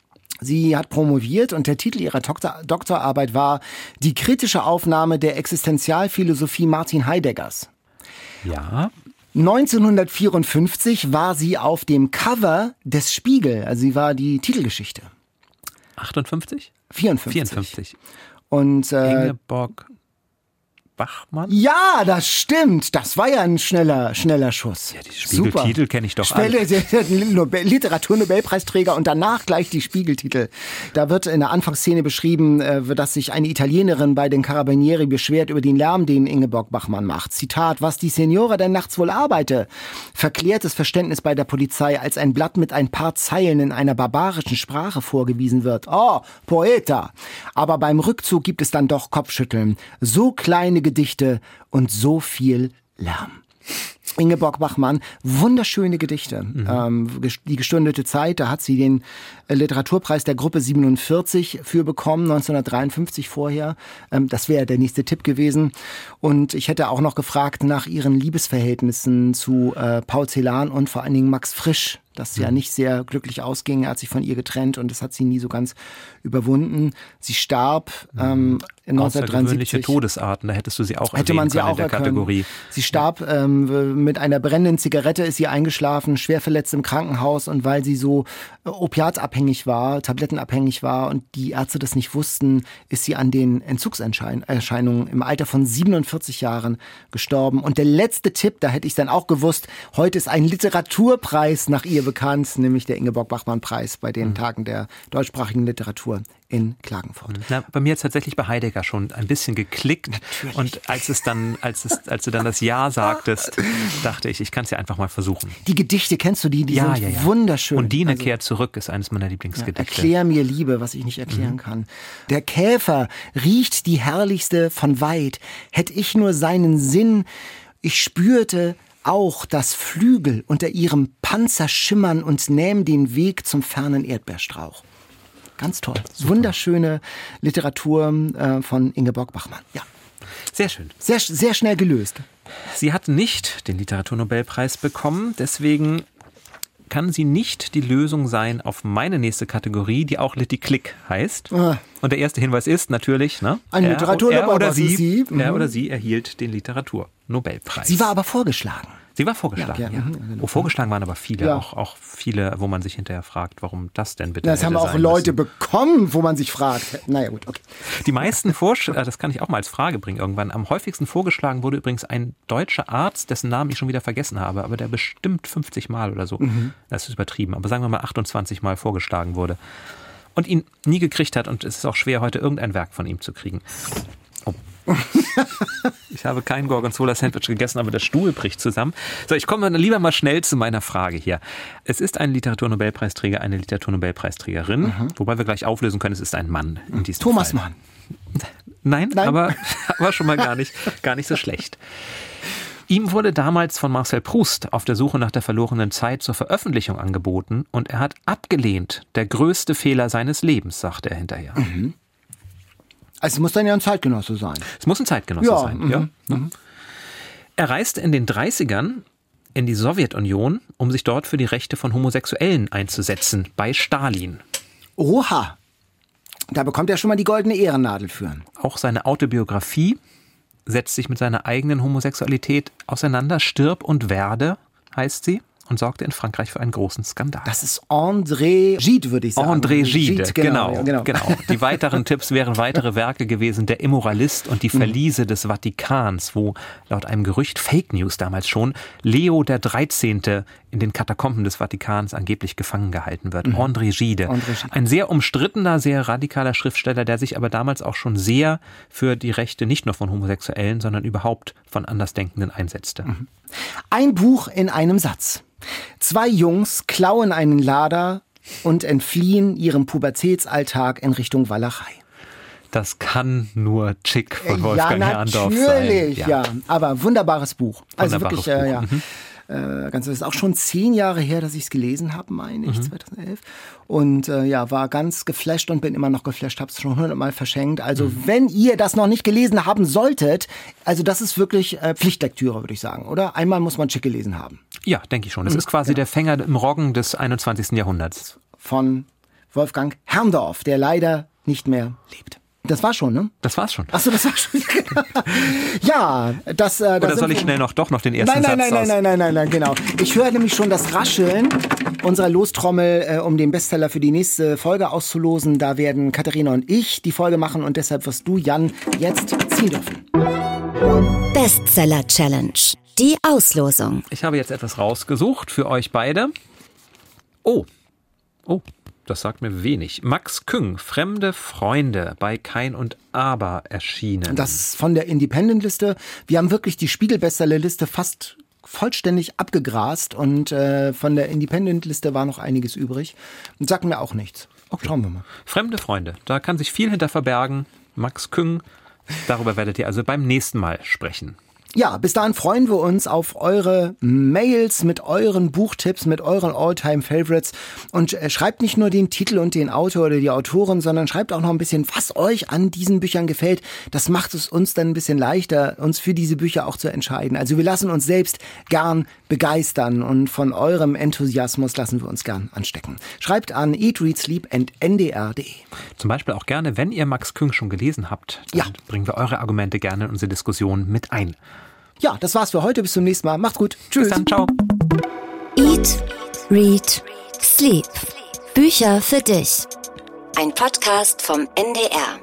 Sie hat promoviert und der Titel ihrer Doktor- Doktorarbeit war Die kritische Aufnahme der Existenzialphilosophie Martin Heideggers. Ja. neunzehnhundertvierundfünfzig war sie auf dem Cover des Spiegel. Also sie war die Titelgeschichte. achtundfünfzig? vierundfünfzig. vierundfünfzig. Und äh, Ingeborg Bachmann? Ja, das stimmt. Das war ja ein schneller, schneller Schuss. Ja, die Spiegeltitel kenne ich doch alle. Literaturnobelpreisträger und danach gleich die Spiegeltitel. Da wird in der Anfangsszene beschrieben, dass sich eine Italienerin bei den Carabinieri beschwert über den Lärm, den Ingeborg Bachmann macht. Zitat, was die Signora denn nachts wohl arbeite? Verklärtes Verständnis bei der Polizei, als ein Blatt mit ein paar Zeilen in einer barbarischen Sprache vorgewiesen wird. Oh, Poeta. Aber beim Rückzug gibt es dann doch Kopfschütteln. So kleine Gedichte und so viel Lärm. Ingeborg Bachmann, wunderschöne Gedichte. Mhm. Ähm, die gestundete Zeit, da hat sie den Literaturpreis der Gruppe siebenundvierzig für bekommen, neunzehnhundertdreiundfünfzig vorher. Ähm, das wäre der nächste Tipp gewesen. Und ich hätte auch noch gefragt nach ihren Liebesverhältnissen zu äh, Paul Celan und vor allen Dingen Max Frisch, das ja nicht sehr glücklich ausging. Er hat sich von ihr getrennt und das hat sie nie so ganz überwunden. Sie starb ähm, in neunzehnhundertdreiundsiebzig. Außergewöhnliche Todesarten, da hättest du sie auch hätte man sie auch in der erkennen. Kategorie. Sie starb ähm, mit einer brennenden Zigarette, ist sie eingeschlafen, schwer verletzt im Krankenhaus, und weil sie so äh, opiatabhängig war, tablettenabhängig war und die Ärzte das nicht wussten, ist sie an den Entzugserscheinungen im Alter von siebenundvierzig Jahren gestorben. Und der letzte Tipp, da hätte ich es dann auch gewusst, heute ist ein Literaturpreis nach ihr bekannt, nämlich der Ingeborg-Bachmann-Preis bei den mhm. Tagen der deutschsprachigen Literatur in Klagenfurt. Na, bei mir hat es tatsächlich bei Heidegger schon ein bisschen geklickt. Natürlich. Und als es dann, als es, als du dann das Ja sagtest, dachte ich, ich kann es ja einfach mal versuchen. Die Gedichte, kennst du die? Die ja, sind ja, ja. wunderschön. Undine also, kehrt zurück ist eines meiner Lieblingsgedichte. Ja, erklär mir Liebe, was ich nicht erklären mhm. kann. Der Käfer riecht die herrlichste von weit. Hätt ich nur seinen Sinn, ich spürte auch, dass Flügel unter ihrem Panzer schimmern und nähmen den Weg zum fernen Erdbeerstrauch. Ganz toll. Super. Wunderschöne Literatur äh, von Ingeborg Bachmann. Ja. Sehr schön. Sehr, sehr schnell gelöst. Sie hat nicht den Literaturnobelpreis bekommen, deswegen kann sie nicht die Lösung sein auf meine nächste Kategorie, die auch Litty Click heißt. Ah. Und der erste Hinweis ist natürlich, ne? Ein Literaturnobelpreis. Er oder sie, sie? Mhm. er oder sie erhielt den Literaturnobelpreis. Sie war aber vorgeschlagen. Sie war vorgeschlagen, ja. ja. ja. Oh, vorgeschlagen waren aber viele, ja. auch, auch viele, wo man sich hinterher fragt, warum das denn bitte Das haben auch Leute müssen. bekommen, wo man sich fragt. Naja, gut, okay. Die meisten Vorschläge, das kann ich auch mal als Frage bringen irgendwann, am häufigsten vorgeschlagen wurde übrigens ein deutscher Arzt, dessen Namen ich schon wieder vergessen habe, aber der bestimmt fünfzig Mal oder so, mhm. das ist übertrieben, aber sagen wir mal achtundzwanzig Mal vorgeschlagen wurde. und ihn nie gekriegt hat. Und es ist auch schwer, heute irgendein Werk von ihm zu kriegen. Oh. Ich habe kein Gorgonzola-Sandwich gegessen, aber der Stuhl bricht zusammen. So, ich komme lieber mal schnell zu meiner Frage hier. Es ist ein Literaturnobelpreisträger, eine Literaturnobelpreisträgerin, mhm. wobei wir gleich auflösen können, es ist ein Mann in diesem Thomas Fall. Mann. Nein, Nein. Aber, aber schon mal gar nicht, gar nicht so schlecht. Ihm wurde damals von Marcel Proust auf der Suche nach der verlorenen Zeit zur Veröffentlichung angeboten und er hat abgelehnt. Der größte Fehler seines Lebens, sagte er hinterher. Mhm. Also es muss dann ja ein Zeitgenosse sein. Es muss ein Zeitgenosse ja, sein, mhm, ja. Mhm. Er reiste in den dreißigern in die Sowjetunion, um sich dort für die Rechte von Homosexuellen einzusetzen, bei Stalin. Oha, da bekommt er schon mal die goldene Ehrennadel für. Auch seine Autobiografie setzt sich mit seiner eigenen Homosexualität auseinander. Stirb und werde, heißt sie, und sorgte in Frankreich für einen großen Skandal. Das ist André Gide, würde ich sagen. André Gide, Gide genau, genau, genau. genau. Die weiteren Tipps wären weitere Werke gewesen, Der Immoralist und die Verliese des Vatikans, wo laut einem Gerücht, Fake News damals schon, Leo der dreizehnte in den Katakomben des Vatikans angeblich gefangen gehalten wird. Mhm. André Gide. André Gide. Ein sehr umstrittener, sehr radikaler Schriftsteller, der sich aber damals auch schon sehr für die Rechte nicht nur von Homosexuellen, sondern überhaupt von Andersdenkenden einsetzte. Mhm. Ein Buch in einem Satz. Zwei Jungs klauen einen Lader und entfliehen ihrem Pubertätsalltag in Richtung Walachei. Das kann nur Chick von Wolfgang ja, Herrndorf sein. Natürlich, ja. ja. Aber wunderbares Buch. Also wunderbares wirklich, Buch. Äh, ja. Mhm. Äh, ganz, das ist auch schon zehn Jahre her, dass ich es gelesen habe, meine ich, mhm. zweitausendelf. Und äh, ja, war ganz geflasht und bin immer noch geflasht, habe es schon hundertmal verschenkt. Also mhm. wenn ihr das noch nicht gelesen haben solltet, also das ist wirklich äh, Pflichtlektüre, würde ich sagen, oder? Einmal muss man Chick gelesen haben. Ja, denke ich schon. Das mhm. ist quasi genau. der Fänger im Roggen des einundzwanzigsten Jahrhunderts. Von Wolfgang Herrndorf, der leider nicht mehr lebt. Das war schon, ne? Das war's schon. Ach so, das war schon. Ja, das. Äh, das Oder soll ich schnell noch doch noch den ersten nein, nein, Satz nein, aus? Nein, nein, nein, nein, nein, genau. Ich höre nämlich schon das Rascheln unserer Lostrommel, äh, um den Bestseller für die nächste Folge auszulosen. Da werden Katharina und ich die Folge machen und deshalb wirst du, Jan, jetzt ziehen dürfen. Bestseller Challenge. Die Auslosung. Ich habe jetzt etwas rausgesucht für euch beide. Oh. Oh. Das sagt mir wenig. Max Küng, Fremde Freunde, bei Kein und Aber erschienen. Das von der Independent-Liste. Wir haben wirklich die Spiegel-Bestseller-Liste fast vollständig abgegrast und äh, von der Independent-Liste war noch einiges übrig. Und sagt mir auch nichts. Okay. Schauen wir mal. Fremde Freunde, da kann sich viel hinter verbergen. Max Küng, darüber werdet ihr also beim nächsten Mal sprechen. Ja, bis dahin freuen wir uns auf eure Mails mit euren Buchtipps, mit euren All-Time-Favorites. Und äh, schreibt nicht nur den Titel und den Autor oder die Autorin, sondern schreibt auch noch ein bisschen, was euch an diesen Büchern gefällt. Das macht es uns dann ein bisschen leichter, uns für diese Bücher auch zu entscheiden. Also wir lassen uns selbst gern begeistern und von eurem Enthusiasmus lassen wir uns gern anstecken. Schreibt an eat, read, sleep and n d r punkt d e. Zum Beispiel auch gerne, wenn ihr Max Küng schon gelesen habt, dann ja. bringen wir eure Argumente gerne in unsere Diskussion mit ein. Ja, das war's für heute. Bis zum nächsten Mal. Macht's gut. Tschüss. Bis dann. Ciao. Eat, Read, Sleep. Bücher für dich. Ein Podcast vom N D R.